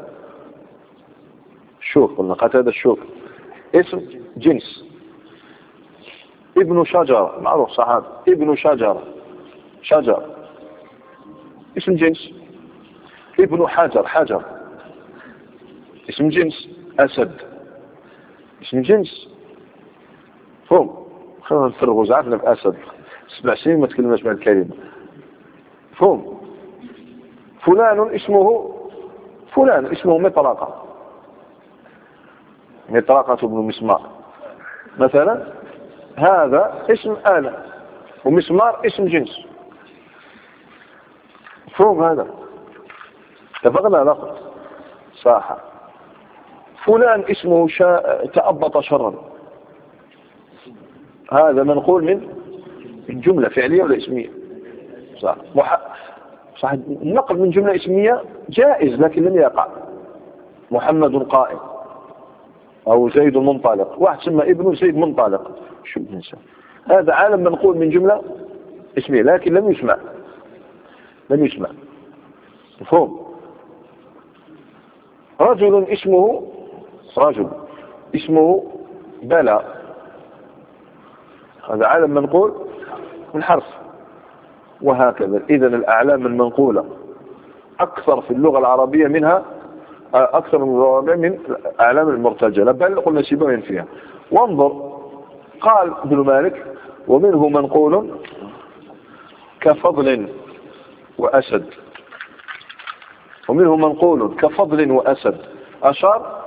شوف قلنا قتادة الشوف اسم جنس. ابن شجرة معروف صحابي، ابن شجرة شجر اسم جنس. ابن حجر حجر اسم جنس. أسد اسم جنس. فهم خلينا نفرغوا زعفنا بأسد سبع سنين ما تكلمناش مع الكلمة. فهم فلان اسمه فلان اسمه مطرقة، مطرقة بن مسمار مثلا. هذا اسم آلة ومسمار اسم جنس. فهم هذا اتفقنا نقل صح. فلان اسمه شا... تأبط شرا، هذا منقول من الجملة فعلية ولا اسمية؟ صح. مح... صح. النقل من جملة اسمية جائز لكن لم يقع. محمد قائم أو زيد منطلق. واحد سمى ابنه زيد منطلق. شو الإنسان هذا عالم منقول من جملة اسمية لكن لم يسمع، لم يسمع. مفهوم؟ رجل اسمه رجل اسمه بلا، هذا عالم منقول من حرف. وهكذا. إذن الأعلام المنقولة أكثر في اللغة العربية منها أكثر من اللغة العربية من الأعلام المرتجلة، بل قلنا شبه فيها. وانظر قال ابن مالك ومنه منقول كفضل وأسد، ومنه منقول كفضل وأسد. أشار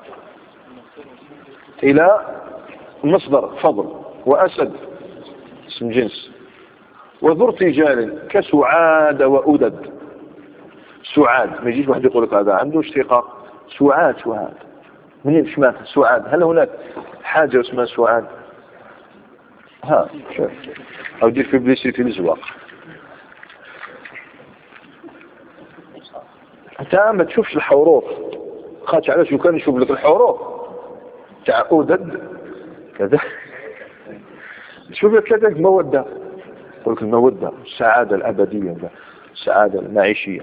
إلى مصدر فضل وأسد اسم جنس. وذو ارتجال كسعاد وأدد. سعاد ما يجيش واحد يقول لك هذا عنده اشتقاق. سعاد سعاد منين اسمها سعاد؟ هل هناك حاجة اسمها سعاد؟ ها شوف أو دير في بليسيتي الزواق. انت ما تشوفش الحروف خاطش علاش لو كان نشوف لك الحروف تاع أدد كذا شوف لك كذا المودة، يقول لك المودة السعادة الأبدية السعادة المعيشية.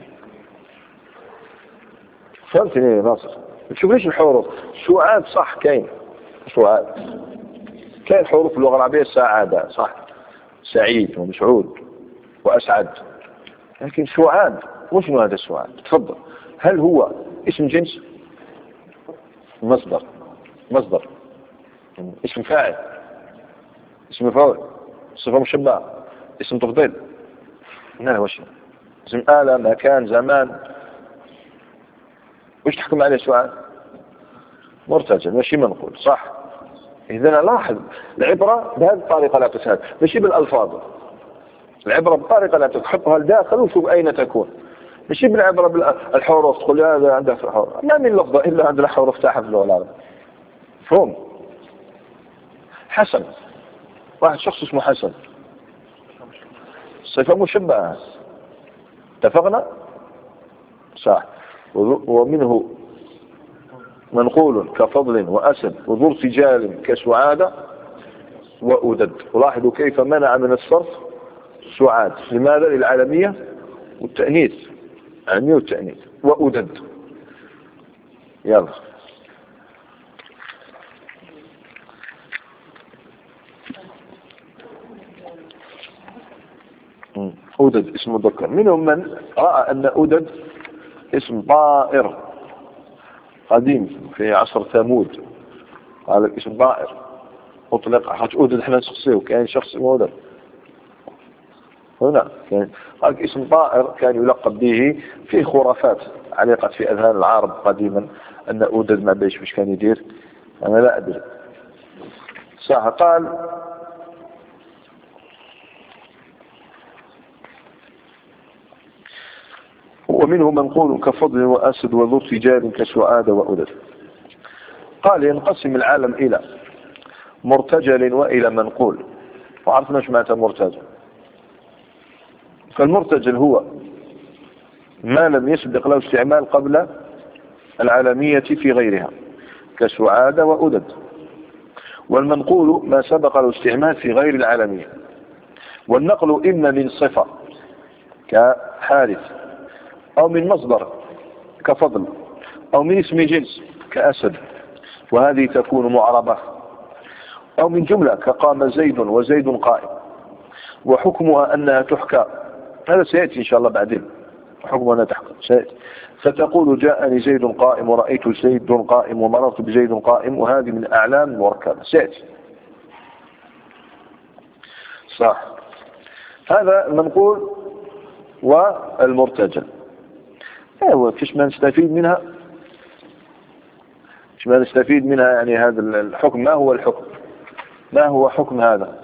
فهمتني يا ناصر؟ ما تشوفليش الحروف. سعاد صح كاين سعاد، كاين حروف في اللغة العربية سعادة صح، سعيد ومسعود وأسعد، لكن سعاد وشنو هذا السعاد؟ تفضل. هل هو اسم جنس؟ مصدر مصدر اسم فاعل اسم مفعول صفة مشبهة اسم تفضيل. هنا وش اسم آلة مكان زمان. وش تحكم عليه سؤال؟ مرتجل ماشي منقول صح. إذن لاحظ العبرة بهذه الطريقة لا تسهل، ماشي بالألفاظ. العبرة بالطريقة لا تحطها لداخل وشوف أين تكون، ماشي بالعبرة بالحروف تقول هذا عندها في الحروف. ما من لفظة إلا عند الحروف تاعها في اللغة العربية. فهم؟ حسن واحد شخص اسمه حسن صفة مشبهة. اتفقنا؟ صح. ومنه منقول كفضل وأسد وذو ارتجال كسعادة وأدد. ولاحظوا كيف منع من الصرف سعاد. لماذا؟ للعالمية والتأنيث، العالمية والتأنيث. وأدد. يلا أدد اسم مذكر. منهم من رأى أن أدد اسم طائر قديم في عصر ثمود، قال اسم طائر أطلق حاج أدد احنا شخصيه كان شخص أدد هنا كان قال اسم طائر كان يلقب به. في خرافات علقت في أذهان العرب قديما أن أدد ما بيش مش كان يدير، أنا لا أدري صح. قال ومنه منقول كفضل وأسد وذو ارتجال كسعاد وأدد. قال ينقسم العالم إلى مرتجل وإلى منقول. وعرفنا ايش معنى مرتجل. فالمرتجل هو ما لم يسبق له استعمال قبل العالمية في غيرها كسعاد وأدد. والمنقول ما سبق له استعمال في غير العالمية. والنقل إما من صفة كحارث، أو من مصدر كفضل، أو من اسم جنس كأسد، وهذه تكون معربة، أو من جملة كقام زيد وزيد قائم. وحكمها أنها تحكى، هذا سيأتي إن شاء الله بعدين. حكمها أنها تحكى سيأتي. فتقول جاءني زيد قائم ورأيت زيد قائم ومررت بزيد قائم، وهذه من أعلام مركبة سيأتي صح. هذا المنقول والمرتجل. ايوه فيش ما نستفيد منها، فيش ما نستفيد منها يعني هذا الحكم. ما هو الحكم؟ ما هو حكم هذا؟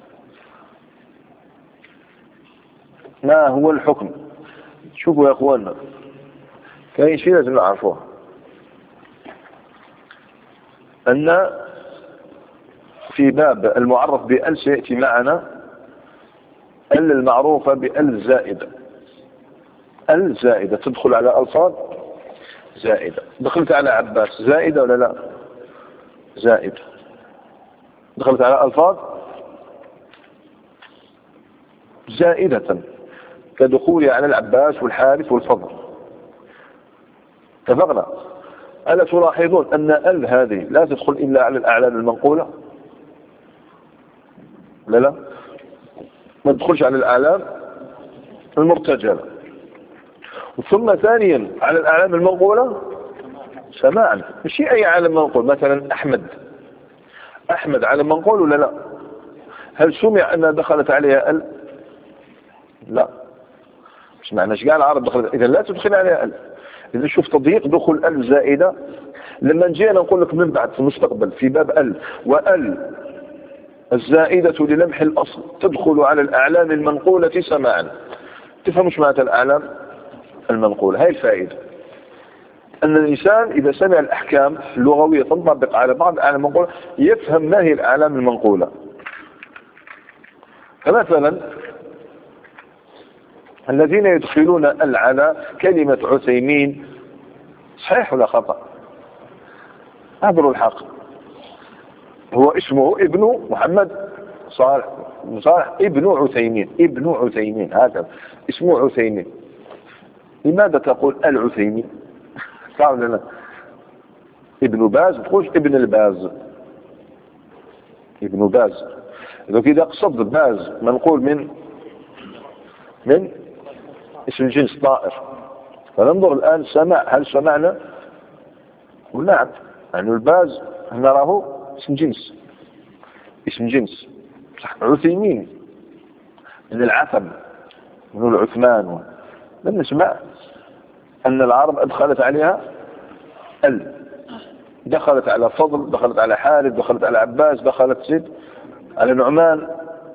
ما هو الحكم؟ شوفوا يا اخواننا، كاين شيء لازم نعرفوه، ان في باب المعرف بأل سيأتي معنا ال المعروفة بأل الزائدة. ال زائدة تدخل على ألفاظ زائدة. دخلت على عباس زائدة ولا لا؟ زائدة. دخلت على ألفاظ زائدة كدخولي على العباس والحارث والفضل. اتفقنا؟ ألا تلاحظون أن ال هذه لا تدخل إلا على الأعلام المنقولة؟ لا لا ما تدخلش على الأعلام المرتجلة. ثم ثانيا على الأعلام المنقولة سماعا، مش أي عالم منقول. مثلا أحمد، أحمد عالم منقول ولا لا؟ هل سمع أنها دخلت عليها ال؟ لا، مش معنى قال العرب دخلت، إذا لا تدخل عليها ال. إذا شوف تضييق دخول ال زائدة. لما نجينا نقول لك من بعد في المستقبل في باب ال وال الزائدة للمح الأصل تدخل على الأعلام المنقولة سماعا، تفهم مش معنى الأعلام المنقولة. هاي الفائدة، أن الإنسان إذا سمع الأحكام اللغوية تنطبق على بعض الأعلام المنقولة يفهم ما هي الأعلام المنقولة. فمثلا الذين يدخلون ال على كلمة عثيمين صحيح ولا خطأ؟ أعبروا الحق. هو اسمه ابن محمد صالح صالح ابن عثيمين، ابن عثيمين هذا اسمه عثيمين. لماذا تقول العثيمين؟ صعب لنا. ابن باز تقولش ابن الباز، ابن باز. إذا كده قصد باز منقول من من اسم الجنس طائر. فننظر الآن سمع، هل سمعنا؟ نعم، يعني الباز نراه اسم جنس، اسم جنس. عثيمين من العثم، من العثمان. لم نسمع أن العرب أدخلت عليها ال، دخلت على فضل، دخلت على حارث، دخلت على عباس، دخلت زيد على نعمان.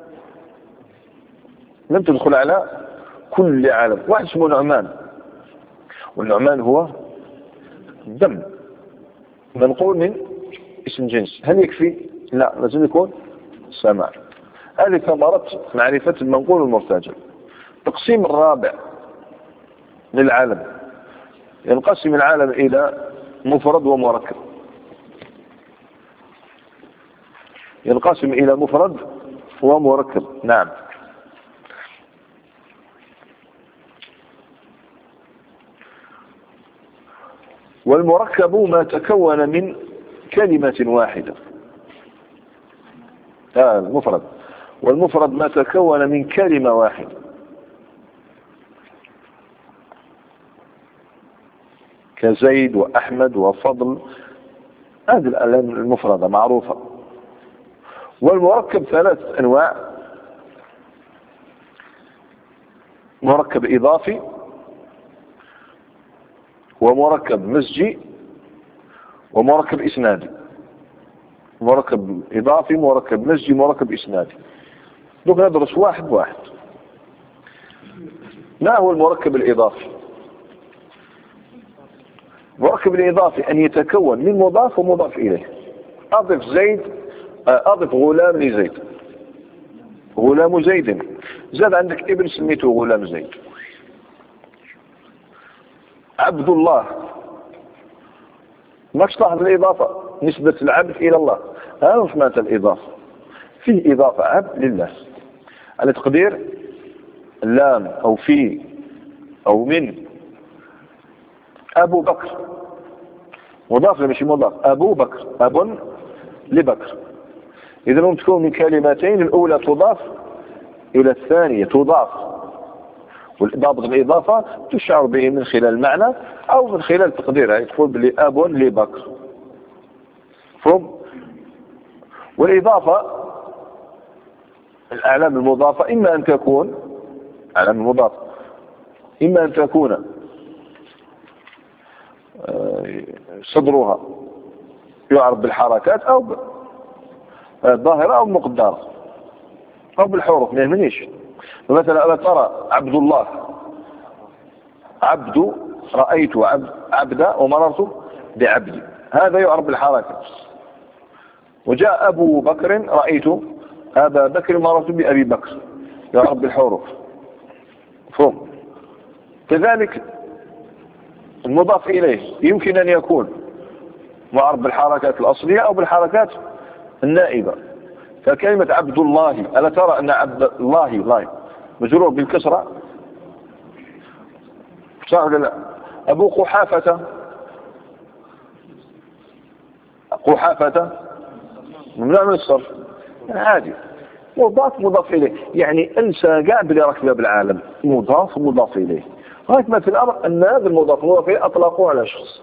لم تدخل على كل عالم. واحد اسمه نعمان، والنعمان هو دم منقول من اسم جنس. هل يكفي؟ لا، لازم يكون سماع. هذه ثمرة معرفة المنقول والمرتجل. التقسيم الرابع للعالم ينقسم العالم إلى مفرد ومركب. ينقسم إلى مفرد ومركب. نعم. والمركب ما تكون من كلمة واحدة. آه المفرد. والمفرد ما تكون من كلمة واحدة. كزيد وأحمد وفضل، هذه الألام المفردة معروفة. والمركب ثلاث أنواع: مركب إضافي، ومركب مزجي، ومركب إسنادي. مركب إضافي، مركب مزجي، مركب إسنادي. دوك ندرس واحد واحد. ما هو المركب الإضافي؟ المركب الإضافي أن يتكون من مضاف ومضاف إليه. أضف زيد، أضف غلام لزيد، غلام زيد. زاد عندك ابن سميته غلام زيد. عبد الله، ماكش تلاحظ الإضافة نسبة العبد إلى الله. ها وش معنى الإضافة؟ فيه إضافة عبد لله على تقدير لام أو في أو من. أبو بكر مضاف مش مضاف. أبو بكر، أب لبكر. إذا هم تكون من كلمتين، الأولى تضاف إلى الثانية تضاف. والضابط الإضافة تشعر به من خلال المعنى أو من خلال تقديرها. يقول بلي أب لبكر. فهم؟ والإضافة الأعلام المضافة إما أن تكون أعلام المضافة إما أن تكون صدرها يعرف بالحركات أو ظاهرة أو مقدرة أو بالحروف. ما يهمنيش. مثلا ألا ترى عبد الله، عبد، رأيت عبد عبدا ومررت بعبدي، هذا يعرف بالحركات. وجاء أبو بكر، رأيت أبا بكر مررت بأبي بكر، يعرف بالحروف. فهم؟ كذلك المضاف إليه يمكن أن يكون معرف بالحركات الأصلية أو بالحركات النائبة. فكلمة عبد الله، ألا ترى أن عبد الله الله مجرور بالكسرة؟ صح ولا لا؟ أبو قحافة، قحافة ممنوع من الصرف عادي. مضاف مضاف إليه، يعني أنسى كاع بلي راك في العالم مضاف مضاف إليه. غاية ما في الأمر أن هذا المضاف مضاف إليه أطلقوه على شخص.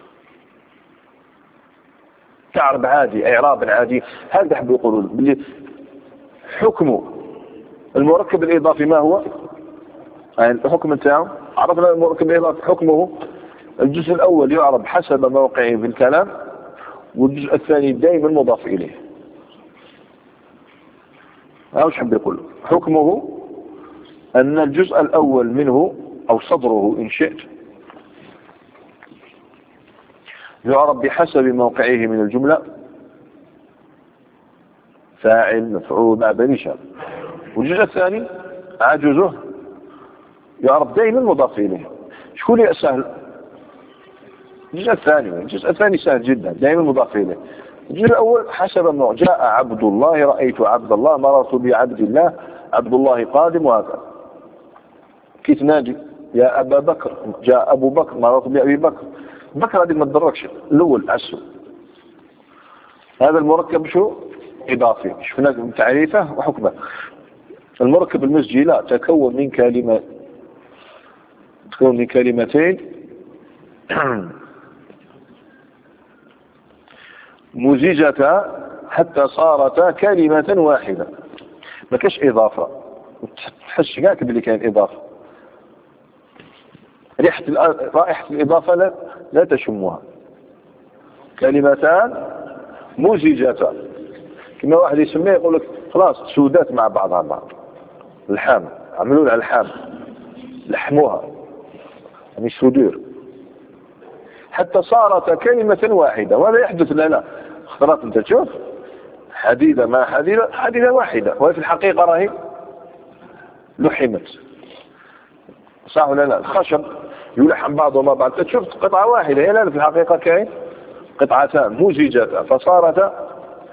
كعرب عادي، إعراب عادي. هذا حبوا يقولون بلي حكم المركب الإضافي ما هو؟ يعني الحكم نتاعو عرفنا. المركب الإضافي حكمه الجزء الأول يعرب حسب موقعه في الكلام، والجزء الثاني دائما مضاف إليه. هذا وش حب يقول؟ حكمه أن الجزء الأول منه أو صدره إن شئت يعرب بحسب موقعه من الجملة، فاعل مفعول ما بنيش. والجزء الثاني عجزه يعرب دائما مضاف إليه. شكون اللي سهل؟ الجزء الثاني. الجزء الثاني سهل جدا، دائما مضاف إليه. الجزء الأول حسب النوع. جاء عبد الله، رأيت عبد الله، مررت بعبد الله، عبد الله قادم، وهكذا. كي تنادي يا أبا بكر، جاء أبو بكر، مررت بأبي بكر. بكر هذه ما تدركش الأول عسو. هذا المركب شو؟ إضافي. شفنا تعريفه وحكمه. المركب المزجي لا، تكون من كلمة تكون من كلمتين مزجتا حتى صارتا كلمة واحدة. ما كاش إضافة، تحس كاك بلي كان إضافة. ريحة رائحة الإضافة لا, لا تشمها. كلمتان مزجتا، كما واحد يسميه يقول لك خلاص سودات مع بعضها بعض. الحام عملوا لها الحام، لحموها يعني سودور حتى صارت كلمة واحدة. وهذا يحدث لنا خطرات. انت تشوف حديدة مع حديدة، حديدة واحدة، وهي في الحقيقة راهي لحمت. صح ولا لا؟ الخشب يلحم بعضهما بعض، تشوف قطعة واحدة هي، لا في الحقيقة كاين قطعتان مزيجتا فصارتا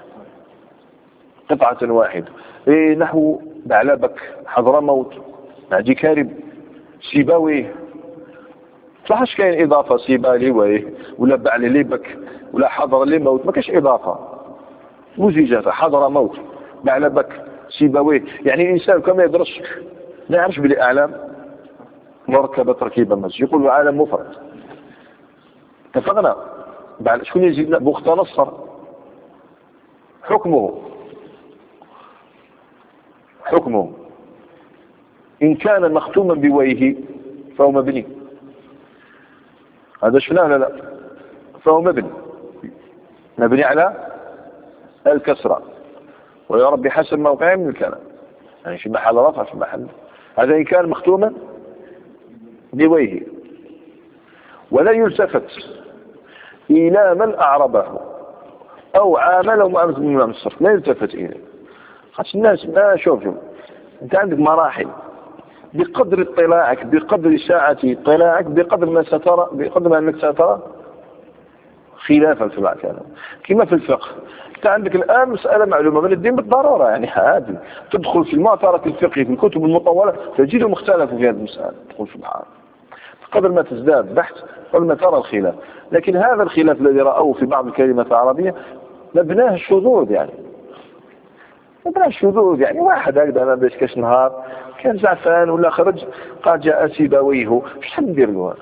قطعة واحدة. إيه نحو بعلبك، حضرموت، معدي كارب، سيباويه. تلاحظ كاين إضافة سيبالي ويه ولا بعل لبك ولا حضر لموت، ما كاش إضافة مزيجتا حضرموت بعلبك سيباويه. يعني الإنسان كما يدرس ما يعرفش بالأعلام مركبة تركيبة مزج، يقول عالم مفرد. اتفقنا. بعد شكون يزيدنا بوخت نصر حكمه حكمه إن كان مختوما بويه فهو مبني، هذا شفناه لا لا، فهو مبني مبني على الكسرة ويرى بحسب موقعه من الكلام، يعني في محل رفع في محل. هذا إن كان مختوما بويه. ولا يلتفت إلى من أعربه أو عامله مع الصرف، لا يلتفت إليه. خاص الناس ما شوفوا، أنت عندك مراحل بقدر اطلاعك، بقدر ساعة اطلاعك، بقدر ما سترى، بقدر ما أنك سترى خلافا في الكلام. كما في الفقه، أنت عندك الآن مسألة معلومة من الدين بالضرورة، يعني عادي تدخل في المعترك الفقهي في الكتب المطولة تجد مختلف في هذه المسألة، تقول سبحان. قدر ما تزداد بحث قبل ما ترى الخلاف. لكن هذا الخلاف الذي رأوه في بعض الكلمات العربية مبناه الشذوذ، يعني مبناه الشذوذ. يعني واحد هكذا ما باش كاش نهار كان زعفان ولا خرج قال جاء سيباويه، شحال ندير له؟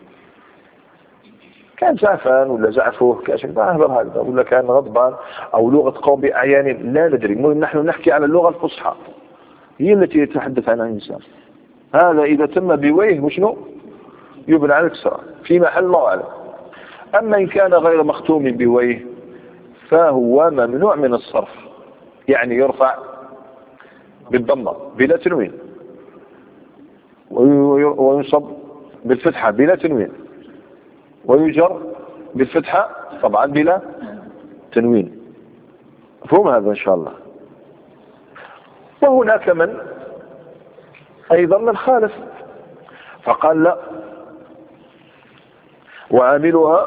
كان زعفان ولا زعفوه كاش هكذا هكذا، ولا كان غضبان او لغة قوم بأعيان لا ندري. نحن نحكي على اللغة الفصحى هي التي يتحدث عنها الإنسان. هذا إذا تم بويه وشنو يبنى على الكسرة في محل الله أعلم. أما إن كان غير مختوم بويه فهو ممنوع من الصرف، يعني يرفع بالضمة بلا تنوين وينصب بالفتحة بلا تنوين ويجر بالفتحة طبعا بلا تنوين. مفهوم هذا إن شاء الله. وهناك من أيضا من خالف فقال لا، وعاملها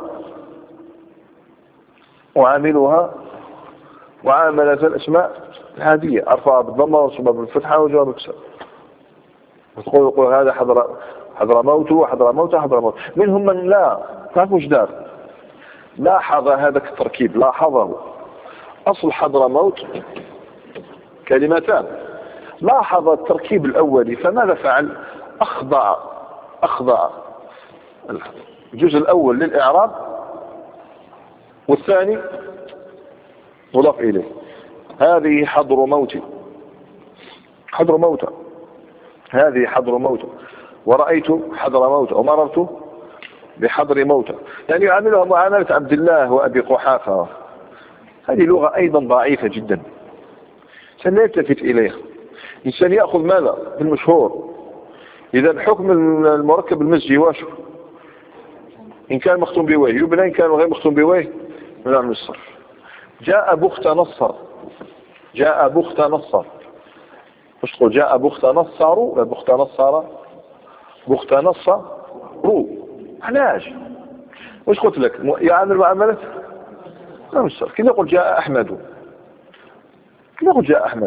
وعاملها وعاملة الأسماء العادية أرفع بالضمة وانصبها بالفتحة وجر بالكسر. يقول يقول هذا حضر حضر موت وحضر موت حضر موت. منهم من لا تعرف وش دار، لاحظ هذا التركيب، لاحظه. أصل حضر موت كلمتان، لاحظ التركيب الأولي فماذا فعل؟ أخضع أخضع الجزء الأول للإعراب والثاني مضاف إليه. هذه حضر موت حضر موت هذه حضر موت، ورأيت حضر موت ومررت بحضر موت. يعني يعاملها معاملة عبد الله وأبي قحافة. هذه لغة أيضا ضعيفة جدا، إنسان لا يلتفت إليها. إنسان يأخذ ماذا بالمشهور. إذا حكم المركب المزجي واشو إن كان مختوم بويه يبنى، إن كان غير مختوم بويه من عن الصرف. جاء بخت نصر، جاء بخت نصر مش تقول جاء بخت نصر ولا بخت نصر، بخت نصر رو. علاش؟ وش قلت لك يعامل معاملة نعم الصرف. كيف يقول جاء أحمد، كيف يقول جاء أحمد.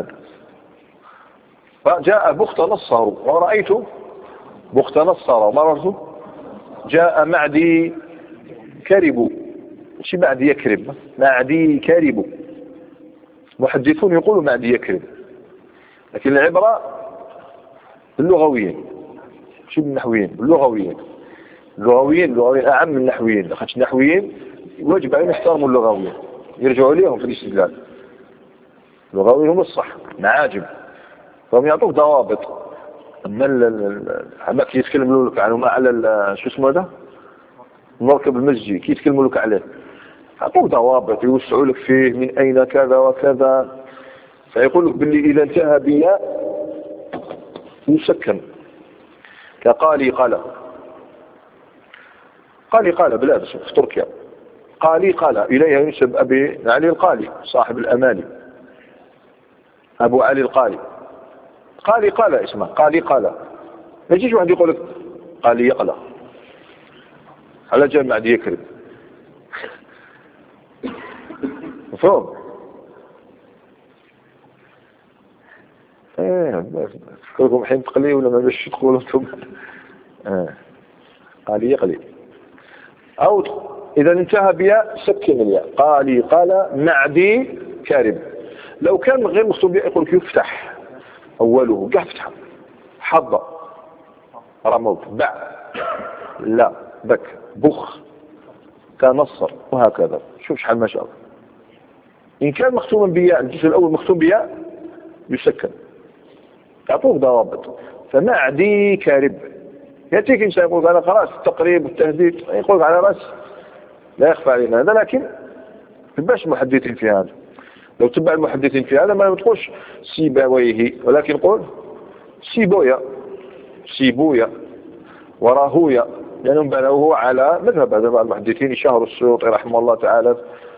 فجاء بخت نصر ورأيت بخت نصر ومررت. جاء معدي كرب، شي معدي يكرب، معدي كرب. محدثون يقولوا معدي يكرب، لكن العبرة اللغويين شي بالنحويين، اللغويين اللغويين اللغويين أعم من النحويين. خاطر النحويين واجب عليهم يحترموا اللغويين، يرجعوا ليهم في الاستدلال. اللغويين هم الصح معاجم، فهم يعطوك ضوابط. أما أما كي يتكلموا لك عنه على شو اسمه هذا المركب المزجي، كي يتكلموا لك عليه يعطوك ضوابط يوسعوا لك فيه من أين كذا وكذا. فيقول لك باللي إذا انتهى بياء مسكن كقالي قال، قالي قال بلاد في تركيا، قالي قال إليها ينسب أبي علي القالي صاحب الأماني، أبو علي القالي. قالي قال اسمه قالي قال. ما يجيش واحد يقول لك قالي يقلى، على جال معدي يكرب. مفهوم؟ ايه فكركم حين تقلي ولا ما باش تقولوا انتم؟ اه قالي قليل. او اذا انتهى بياء سكن الياء. قالي قال معدي كارب. لو كان غير مكتوب بياء يقول لك يفتح اوله كاع فتحه. حظ رموت باع لا بك بخ كنصر وهكذا. شوف شحال ما شاء. ان كان مختوما بياء الجزء الاول مختوم بياء يسكن. تعطوك ضوابط. فمعدي كارب. يأتيك إنسان يقول أنا قرأت التقريب والتهديد يقول على رأس لا يخفى علينا هذا. لكن باش محدثين في هذا. لو تبع المحدثين في هذا ما تقولش سيبويه ولكن قول سيبويا سيبويا وراهويا لأنهم بنوه على مذهب هذا المحدثين. شهر السيوطي رحمه الله تعالى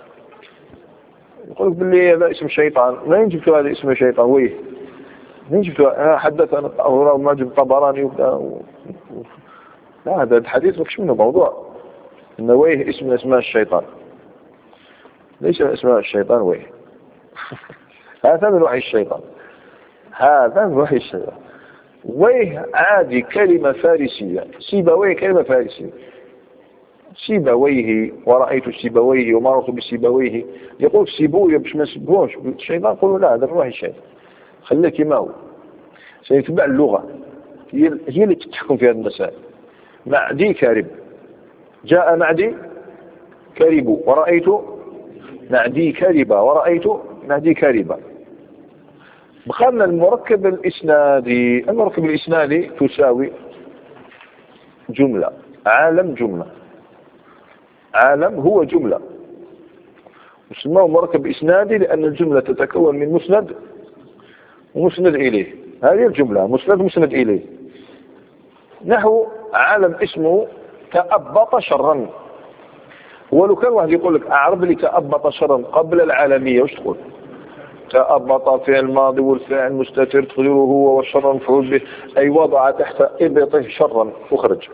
يقول باللي هذا اسم شيطان. ما ينجب هذا اسم شيطان ويه نجد حدثنا الطهورة وماجد الطبراني و... لا هذا الحديث مكش منه موضوع. إنه ويه اسم اسماء الشيطان ليس اسماء الشيطان ويه. هذا من وحي الشيطان. هذا من وحي الشيطان. ويه عادي كلمة فارسية. سيبويه كلمة فارسية. سيبويه ورأيت سيبويه ومرت بسيبويه. يقول سيبويه باش ما سيبوش الشيطان. يقولوا لا هذا من وحي الشيطان. خليه كما هو. سيتبع اللغة هي هي اللي تتحكم في هذه المسائل. معدي كارب. جاء معدي كارب ورأيت معدي كاربا ورأيت معدي كاربا. بقالنا المركب الإسنادي. المركب الإسنادي تساوي جملة عالم جملة. عالم هو جملة يسمى مركب إسنادي لأن الجملة تتكون من مسند ومسند إليه. هذه الجملة مسند مسند إليه. نحو عالم اسمه تأبط شرا. ولو كان واحد يقول لك أعرب لي تأبط شرا قبل العالمية وش تقول؟ تأبط فعل الماضي والفاعل مستتر تقديره هو والشر مفعول به أي وضع تحت إبطه شرا أخرج.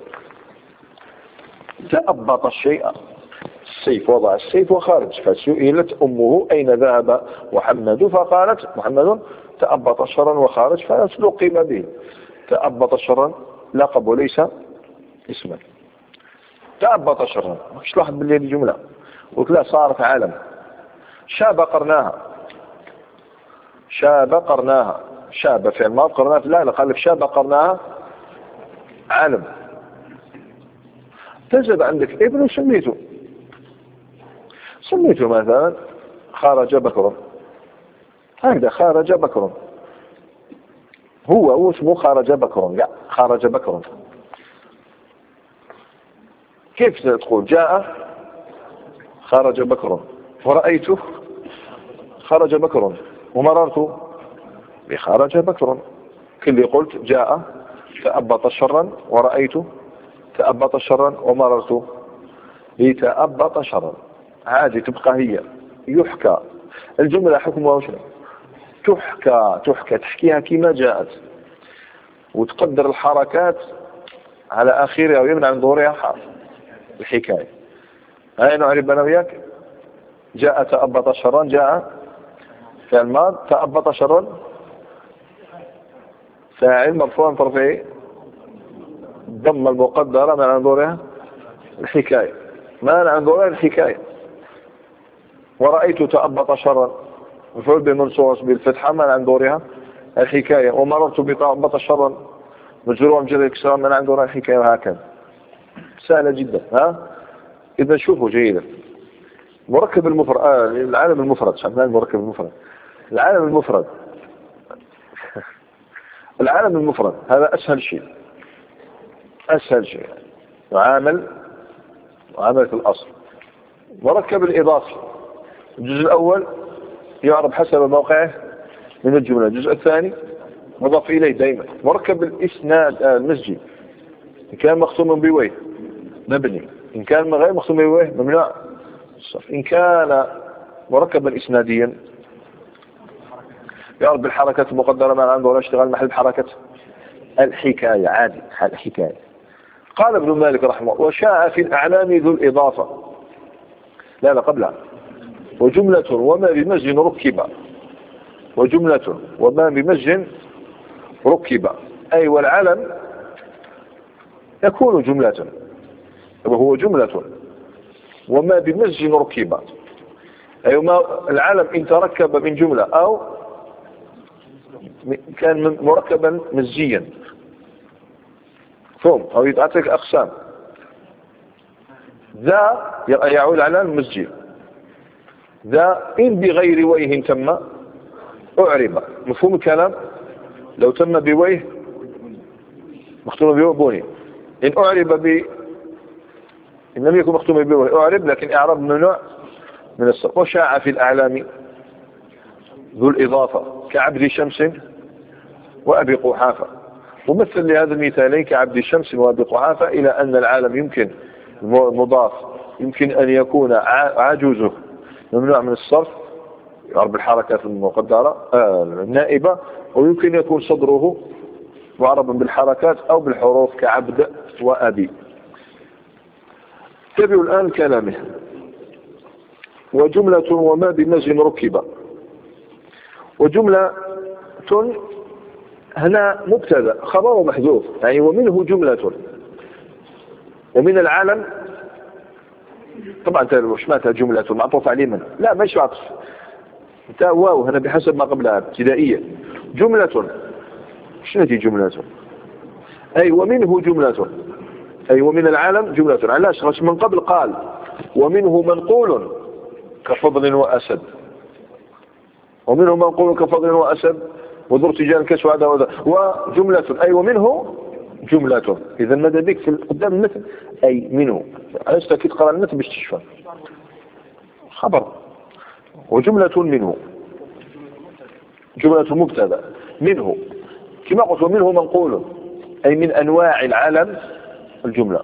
تأبط الشيء السيف وضع السيف وخارج. فسئلت أمه أين ذهب محمد فقالت محمد تأبط شرا وخارج فلقب به. تأبط شرا لقب وليس اسما. تأبط شرا مش تلاحظ باللي هذه جملة. قلت لا صارت عالم. شاب قرناها. شاب قرناها. شاب فعل ماضي قرناها لا لا قال لك شاب قرناها عالم. تجد عندك ابن وسميته. سميته مثلا خرج بكر. هكذا خرج بكر. هو هو اسمه خرج بكر. لا خرج بكر. كيف تقول جاء خرج بكر ورأيته خرج بكر ومررت بخرج بكر. كل قلت جاء تأبط شرا ورأيته تأبط شرا ومررت بتأبط شرا. عادي تبقى هي يحكى. الجملة حكمها وش تحكى تحكى تحكيها كما جاءت وتقدر الحركات على آخرها ويمنع من ظهورها حرف الحكاية. هاي نعرف أنا وياك. جاء تأبط شرا جاء فعل ماضي تأبط شرا فاعل مرفوع طرفه ضم المقدرة منع من ظهورها الحكاية منع من ظهورها الحكاية. ورأيت تأبط شرا مفعول به منصوص بالفتحة منع من ظهورها الحكاية. ومررت بتأبط شرا مجرور بجر الكسرى منع من ظهورها الحكاية. وهكذا سهلة جدا. ها إذا شوفوا جيدا. مركب المفرد آه العالم المفرد. شو المركب المفرد؟ العالم المفرد. العالم المفرد هذا أسهل شيء. أسهل شيء يعامل معاملة الأصل. مركب الإضافي الجزء الأول يعرض حسب موقعه من الجملة. الجزء الثاني مضاف إليه دائما. مركب الإسناد آه المسجد إن كان مختوم بويه مبني. إن كان غير مختوم بويه ممنوع. إن كان مركبا إسناديا يعرض بالحركة المقدرة ما عنده ولا اشتغال محل حركة الحكاية. عادي حال الحكاية. قال ابن مالك رحمه الله وشاع في الأعلام ذو الإضافة لا لا قبلها وجملة وما بمزج ركب وجملة وما بمزج ركب أي والعلم يكون جملة وهو جملة وما بمزج ركب أي ما العلم إن تركب من جملة أو كان مركبا مزجيا فهم أو يتعطيك أقسام ذا يعود على المزجي ذا إن بغير وجه تم أعرب مفهوم الكلام لو تم بوجه مختوم به بني إن أعرب ب إن لم يكن مختوم به أعرب لكن إعراب ممنوع من الصرف. وشاع في الأعلام ذو الإضافة كعبد شمس وأبي قحافة ومثل لهذا المثالين كعبد الشمس وأبي قحافة إلى أن العالم يمكن المضاف يمكن أن يكون عجوزه ممنوع من الصرف يعرب بالحركات المقدرة آه النائبة ويمكن يكون صدره معربا بالحركات أو بالحروف كعبد وأبي. تبعوا الآن كلامه وجملة وما بمزج ركب وجملة هنا مبتدا خبر محذوف يعني ومنه جملة ومن العالم طبعا انت وش معناتها جملة معطوف عليه من لا ماشي عطف انت واو هنا بحسب ما قبلها ابتدائية جملة شنو هذه جملة أي ومنه جملة أي ومن العالم جملة علاش من قبل قال ومنه منقول كفضل وأسد ومنه منقول كفضل وأسد وذو ارتجال كسوعد وجملة أي ومنه جملة إذا ماذا بك في قدام المثل أي منه علاش تأكيد قرأ المثل باش تشفى خبر وجملة منه جملة مبتدا منه كما قلت ومنه منقول أي من أنواع العلم الجملة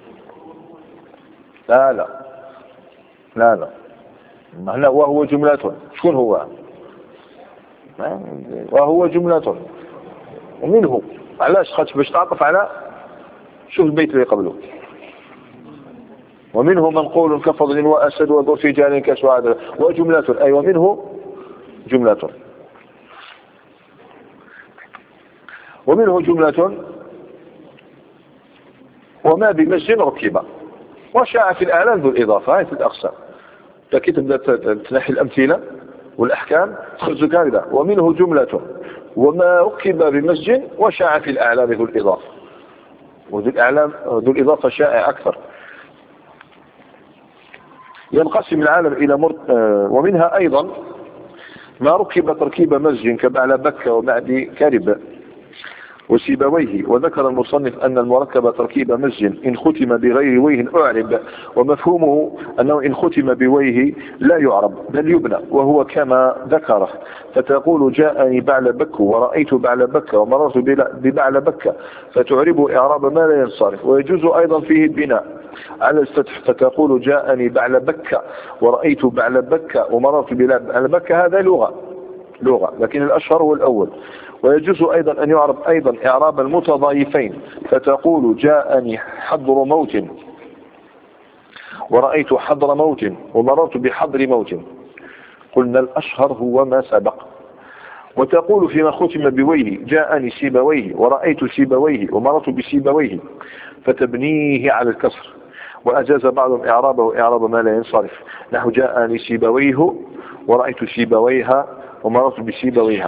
لا لا لا لا هنا وهو جملة شكون هو وهو جملة ومنه علاش خاطر باش تعطف على شوف البيت اللي قبله ومنه منقول كفضل وأسد وذو ارتجال كسوعد وجملة أي ومنه جملة ومنه جملة وما بمزج ركب وشاع في الأعلام ذو الإضافة هاي في الأقسام لكن تبدأ تنحي الأمثلة والأحكام تخرج كذا ومنه جملة وما ركب بمزج وشاع في الأعلام ذو الإضافة وذو الأعلام ذو الإضافة شائع أكثر ينقسم العالم إلى مر... ومنها أيضا ما ركب تركيب مزج كبعل بكة وبعد كرب وسيبويه وذكر المصنف أن المركب تركيب مزج إن ختم بغير وجه أعرب ومفهومه أنه إن ختم بوجه لا يعرب بل يبنى وهو كما ذكره فتقول جاءني بعل بك ورأيت بعل بك ومررت ببعل بك فتعرب إعراب ما لا ينصرف ويجوز أيضا فيه البناء على الفتح فتقول جاءني بعل بك ورأيت بعل بك ومررت ببعل بك هذا لغة لغة لكن الأشهر هو الأول ويجوز أيضا أن يعرب أيضا إعراب المتضايفين فتقول جاءني حضر موت ورأيت حضر موت ومررت بحضر موت قلنا الأشهر هو ما سبق وتقول فيما ختم بويه جاءني سيبويه ورأيت سيبويه ومررت بسيبويه فتبنيه على الكسر وأجاز بعضهم إعرابه إعراب ما لا ينصرف نحو جاءني سيبويه ورأيت سيبويها ومررت بسيبويها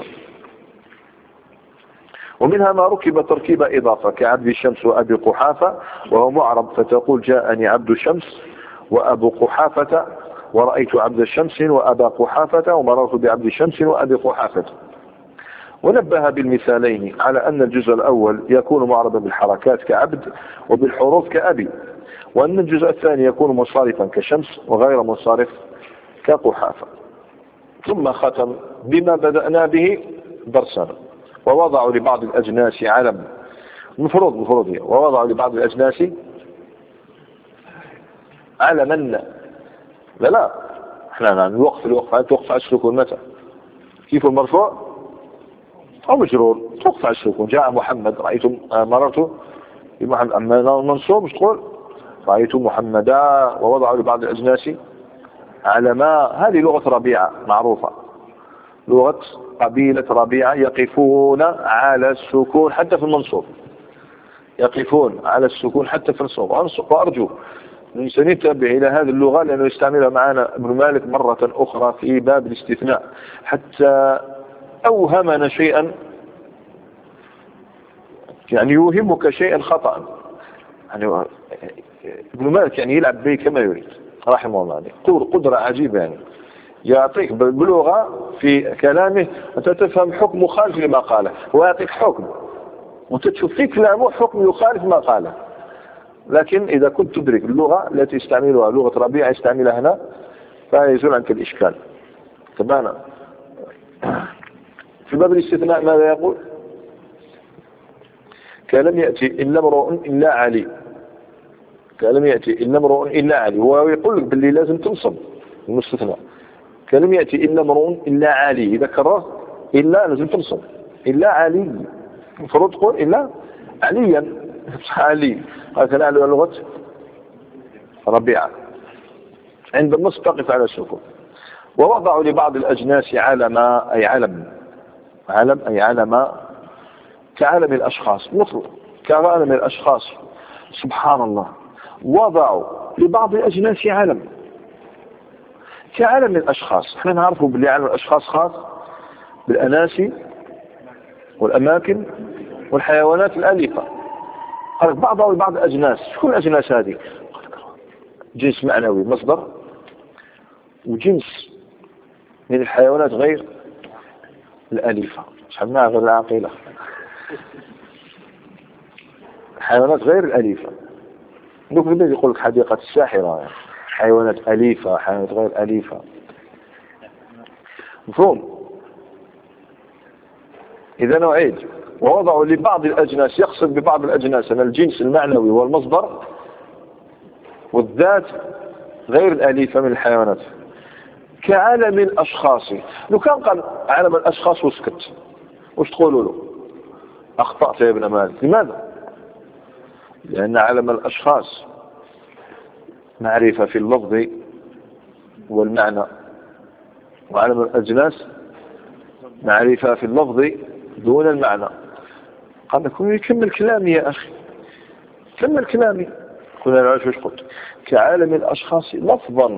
ومنها ما ركب تركيب إضافة كعبد الشمس وأبي قحافة وهو معرب فتقول جاءني عبد الشمس وأبو قحافة ورأيت عبد الشمس وأبا قحافة ومررت بعبد الشمس وأبي قحافة ونبه بالمثالين على أن الجزء الأول يكون معربا بالحركات كعبد وبالحروف كأبي وأن الجزء الثاني يكون منصرفا كشمس وغير منصرف كقحافة ثم ختم بما بدأنا به درسنا ووضعوا لبعض الأجناس علم مفروض مفروض هي ووضعوا لبعض الأجناس علما لا لا احنا نعم الوقف الوقف هل توقف على السكون متى كيف المرفوع أو مجرور توقف على السكون جاء محمد رأيتم مررت أما المنصوب تقول رأيت محمدا ووضعوا لبعض الأجناس علما. هذه لغة ربيعة معروفة، لغة قبيلة ربيعة يقفون على السكون حتى في المنصوب، يقفون على السكون حتى في المنصوب. وأرجو الإنسان ينتبه إلى هذه اللغة لأنه يستعملها معنا ابن مالك مرة أخرى في باب الاستثناء حتى أوهمنا شيئا، يعني يوهمك شيئا خطأ. يعني ابن مالك يعني يلعب به كما يريد رحمه الله، يعني قدرة عجيبة، يعني يعطيك بلغة في كلامه أنت تفهم حكم مخالف لما قاله، ويعطيك حكم وتشوف في كلامه حكم يخالف ما قاله. لكن إذا كنت تدرك اللغة التي يستعملها لغة ربيعة يستعملها هنا فيزول عنك الإشكال. تماما. في باب الاستثناء ماذا يقول؟ كلم يأتي إلا امرؤ إلا علي، كلم يأتي إلا امرؤ إلا علي. هو يقول لك باللي لازم تنصب المستثناء. كلم يأتي إلا امرؤ إلا علي، إذا كررت إلا لازم تنصب إلا علي، المفروض تقول إلا عليا علي. هكذا لغة ربيعة. عند النص تقف على السكون. ووضعوا لبعض الأجناس علما، أي علم، علم أي علم كعالم الأشخاص، مثل كعالم الأشخاص. سبحان الله، وضعوا لبعض الأجناس علم كعالم الأشخاص. احنا نعرفه باللي عالم الأشخاص خاص بالأناسي والأماكن والحيوانات الأليفة. قال بعضها لبعض الأجناس. شكون الأجناس هذه؟ جنس معنوي مصدر، وجنس من الحيوانات غير الأليفة، سماها غير العاقلة، حيوانات غير الأليفة. نقول الذي يقول لك حديقة الساحرة، يعني حيوانات أليفة حيوانات غير أليفة، مفهوم؟ إذا نعيد، ووضعوا لبعض الأجناس، يقصد ببعض الأجناس أن الجنس المعنوي والمصدر والذات غير الأليفة من الحيوانات. كعالم الأشخاص، لو كان قال عالم الأشخاص وسكت وش تقولوا له؟ أخطأت يا ابن مالك. لماذا؟ لأن عالم الأشخاص معرفة في اللفظ والمعنى، وعالم الأجناس معرفة في اللفظ دون المعنى. قال لكم يكمل كلامي يا أخي، كمل كلامي. قلنا نعرف وش قلت. كعالم الأشخاص لفظا،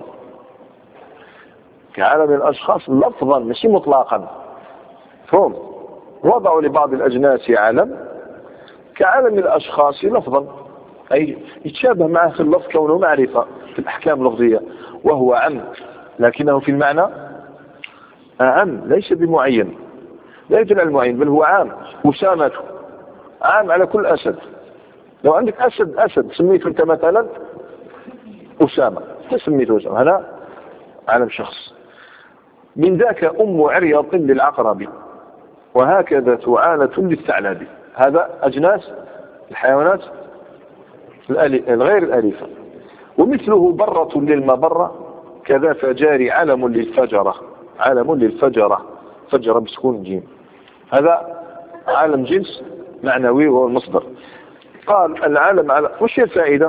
كعالم الأشخاص لفظا مش مطلقا، فهم؟ وضعوا لبعض الأجناس عالم كعالم الأشخاص لفظا، أي يتشابه معه في اللفظ كونه معرفة في الأحكام اللفظية، وهو عام لكنه في المعنى عام ليس بمعين، لا يدل على المعين بل هو عام. وسامته عام على كل أسد. لو عندك أسد أسد سميته أنت مثلا أسامة، تسميته أسامة، هذا عالم شخص. من ذاك أم عريض للعقرب وهكذا تعالة للثعلب. هذا أجناس الحيوانات الغير الأليفة. ومثله برة للمبرة كذا فجاري علم للفجرة، علم للفجرة، فجرة بسكون الجيم. هذا عالم جنس معنوي وهو المصدر. قال العالم على وش هي الفائدة؟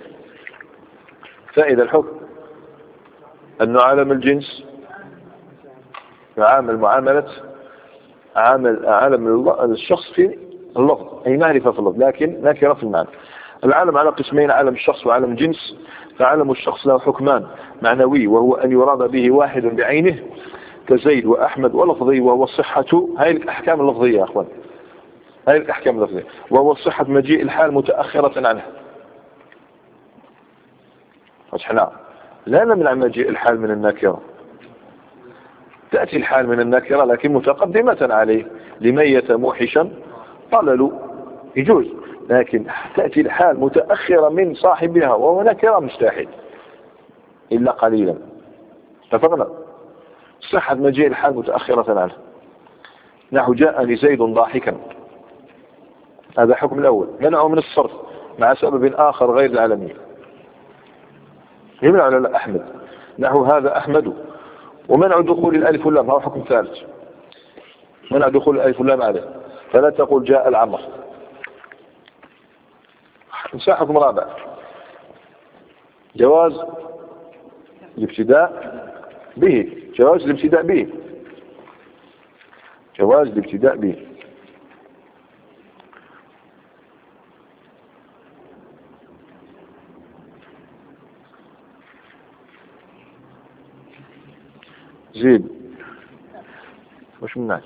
فائدة الحكم أنه عالم الجنس يعامل معاملة عامل عالم الشخص في اللفظ، أي معرفة في اللفظ لكن نكرة في المعنى. العالم على قسمين، عالم الشخص وعالم جنس. فعالم الشخص له حكمان معنوي وهو أن يراد به واحد بعينه كزيد وأحمد، ولفظي وهو الصحة. هاي الأحكام اللفظية يا أخوان، هاي الأحكام اللفظية، وهو الصحة مجيء الحال متأخرة عنه. فاحنا لا نمنع مجيء الحال من النكرة، تأتي الحال من النكرة لكن متقدمة عليه. لميت موحشا طللوا يجوز، لكن تأتي الحال متأخرة من صاحبها وهو نكرة مستحيل إلا قليلا. اتفقنا؟ صحة مجيء الحال متأخرة عنه. نحو جاءني زيد ضاحكا، هذا حكم الأول، منعه من الصرف مع سبب آخر غير العالمية. يمنع على أحمد، نحو هذا أحمد. ومنع دخول الألف واللام هو حكم ثالث، منع دخول الألف واللام عليه. فلا تقول جاء العمر، نساء حكم رابع، جواز الابتداء به، جواز الابتداء به، جواز الابتداء به. زيد وش منعت؟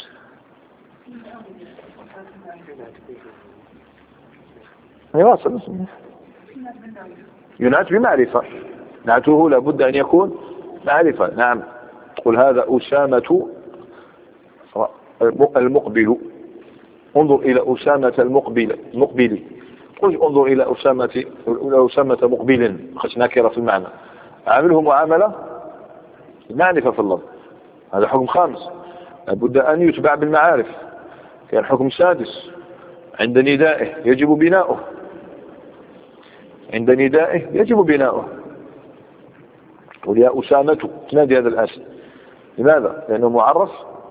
يواصل ينعت بمعرفة، نعته لابد أن يكون معرفة. نعم، قل هذا أسامة المقبل، انظر إلى أسامة المقبل المقبل، قل انظر إلى أسامة إلى أسامة مقبل، خش نكرة في المعنى، عامله معاملة المعرفة في اللفظ. هذا حكم خامس لابد أن يتبع بالمعارف. كان حكم سادس، عند ندائه يجب بناؤه، عند ندائه يجب بناؤه. قل يا أسامة تنادي هذا الاسم، لماذا؟ لأنه معرف،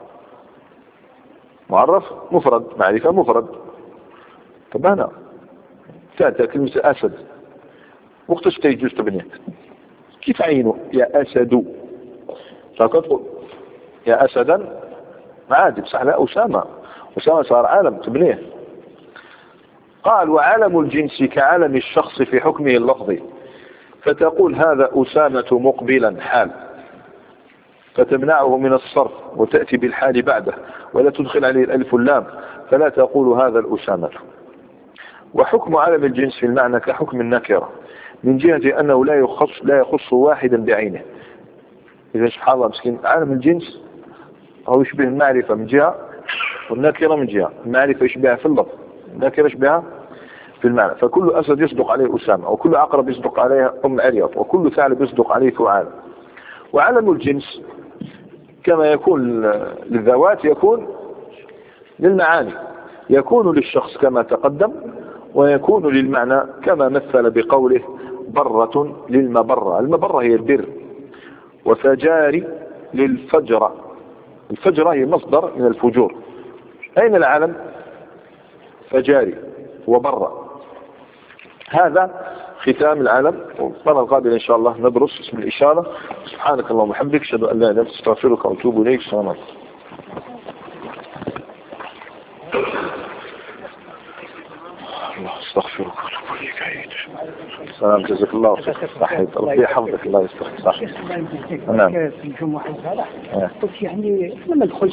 معرف مفرد، معرفة مفرد. طب هنا تأتي كلمة أسد وقتش تيجوز تبنيت، كيف عينه يا أسد؟ فقط يا أسدا عادي، بصح لا أسامة، أسامة صار عالم تبنيه. قال وعالم الجنس كعالم الشخص في حكمه اللفظي، فتقول هذا أسامة مقبلا حال، فتمنعه من الصرف وتأتي بالحال بعده ولا تدخل عليه الألف واللام، فلا تقول هذا الأسامة. وحكم عالم الجنس في المعنى كحكم النكرة من جهة أنه لا يخص لا يخص واحدا بعينه. إذا سبحان الله مسكين عالم الجنس هو يشبه المعرفة من جهة والنكرة من جهة، المعرفة يشبهها في اللفظ، النكرة يشبهها في المعنى. فكل أسد يصدق عليه أسامة، وكل عقرب يصدق عليها أم عريض، وكل ثعلب يصدق عليه ثعالب. وعالم الجنس كما يكون للذوات يكون للمعاني، يكون للشخص كما تقدم، ويكون للمعنى كما مثل بقوله برة للمبرة، المبرة هي البر، وفجار للفجرة، الفجرة هي مصدر من الفجور. أين العالم؟ فجاري وبرة. هذا ختام العالم. والمرة القادمة إن شاء الله ندرس اسم الإشارة. سبحانك اللهم وبحمدك، أشهد أن لا إله إلا أنت، أستغفرك وأتوب إليك. السلام عليكم. الله استغفرك وأتوب إليك. عيد سلام، جزاك الله خير. صحيح، ربي يحفظك، الله يستر. صح. نعم. في الجمعة هذا قلت يعني لما دخلت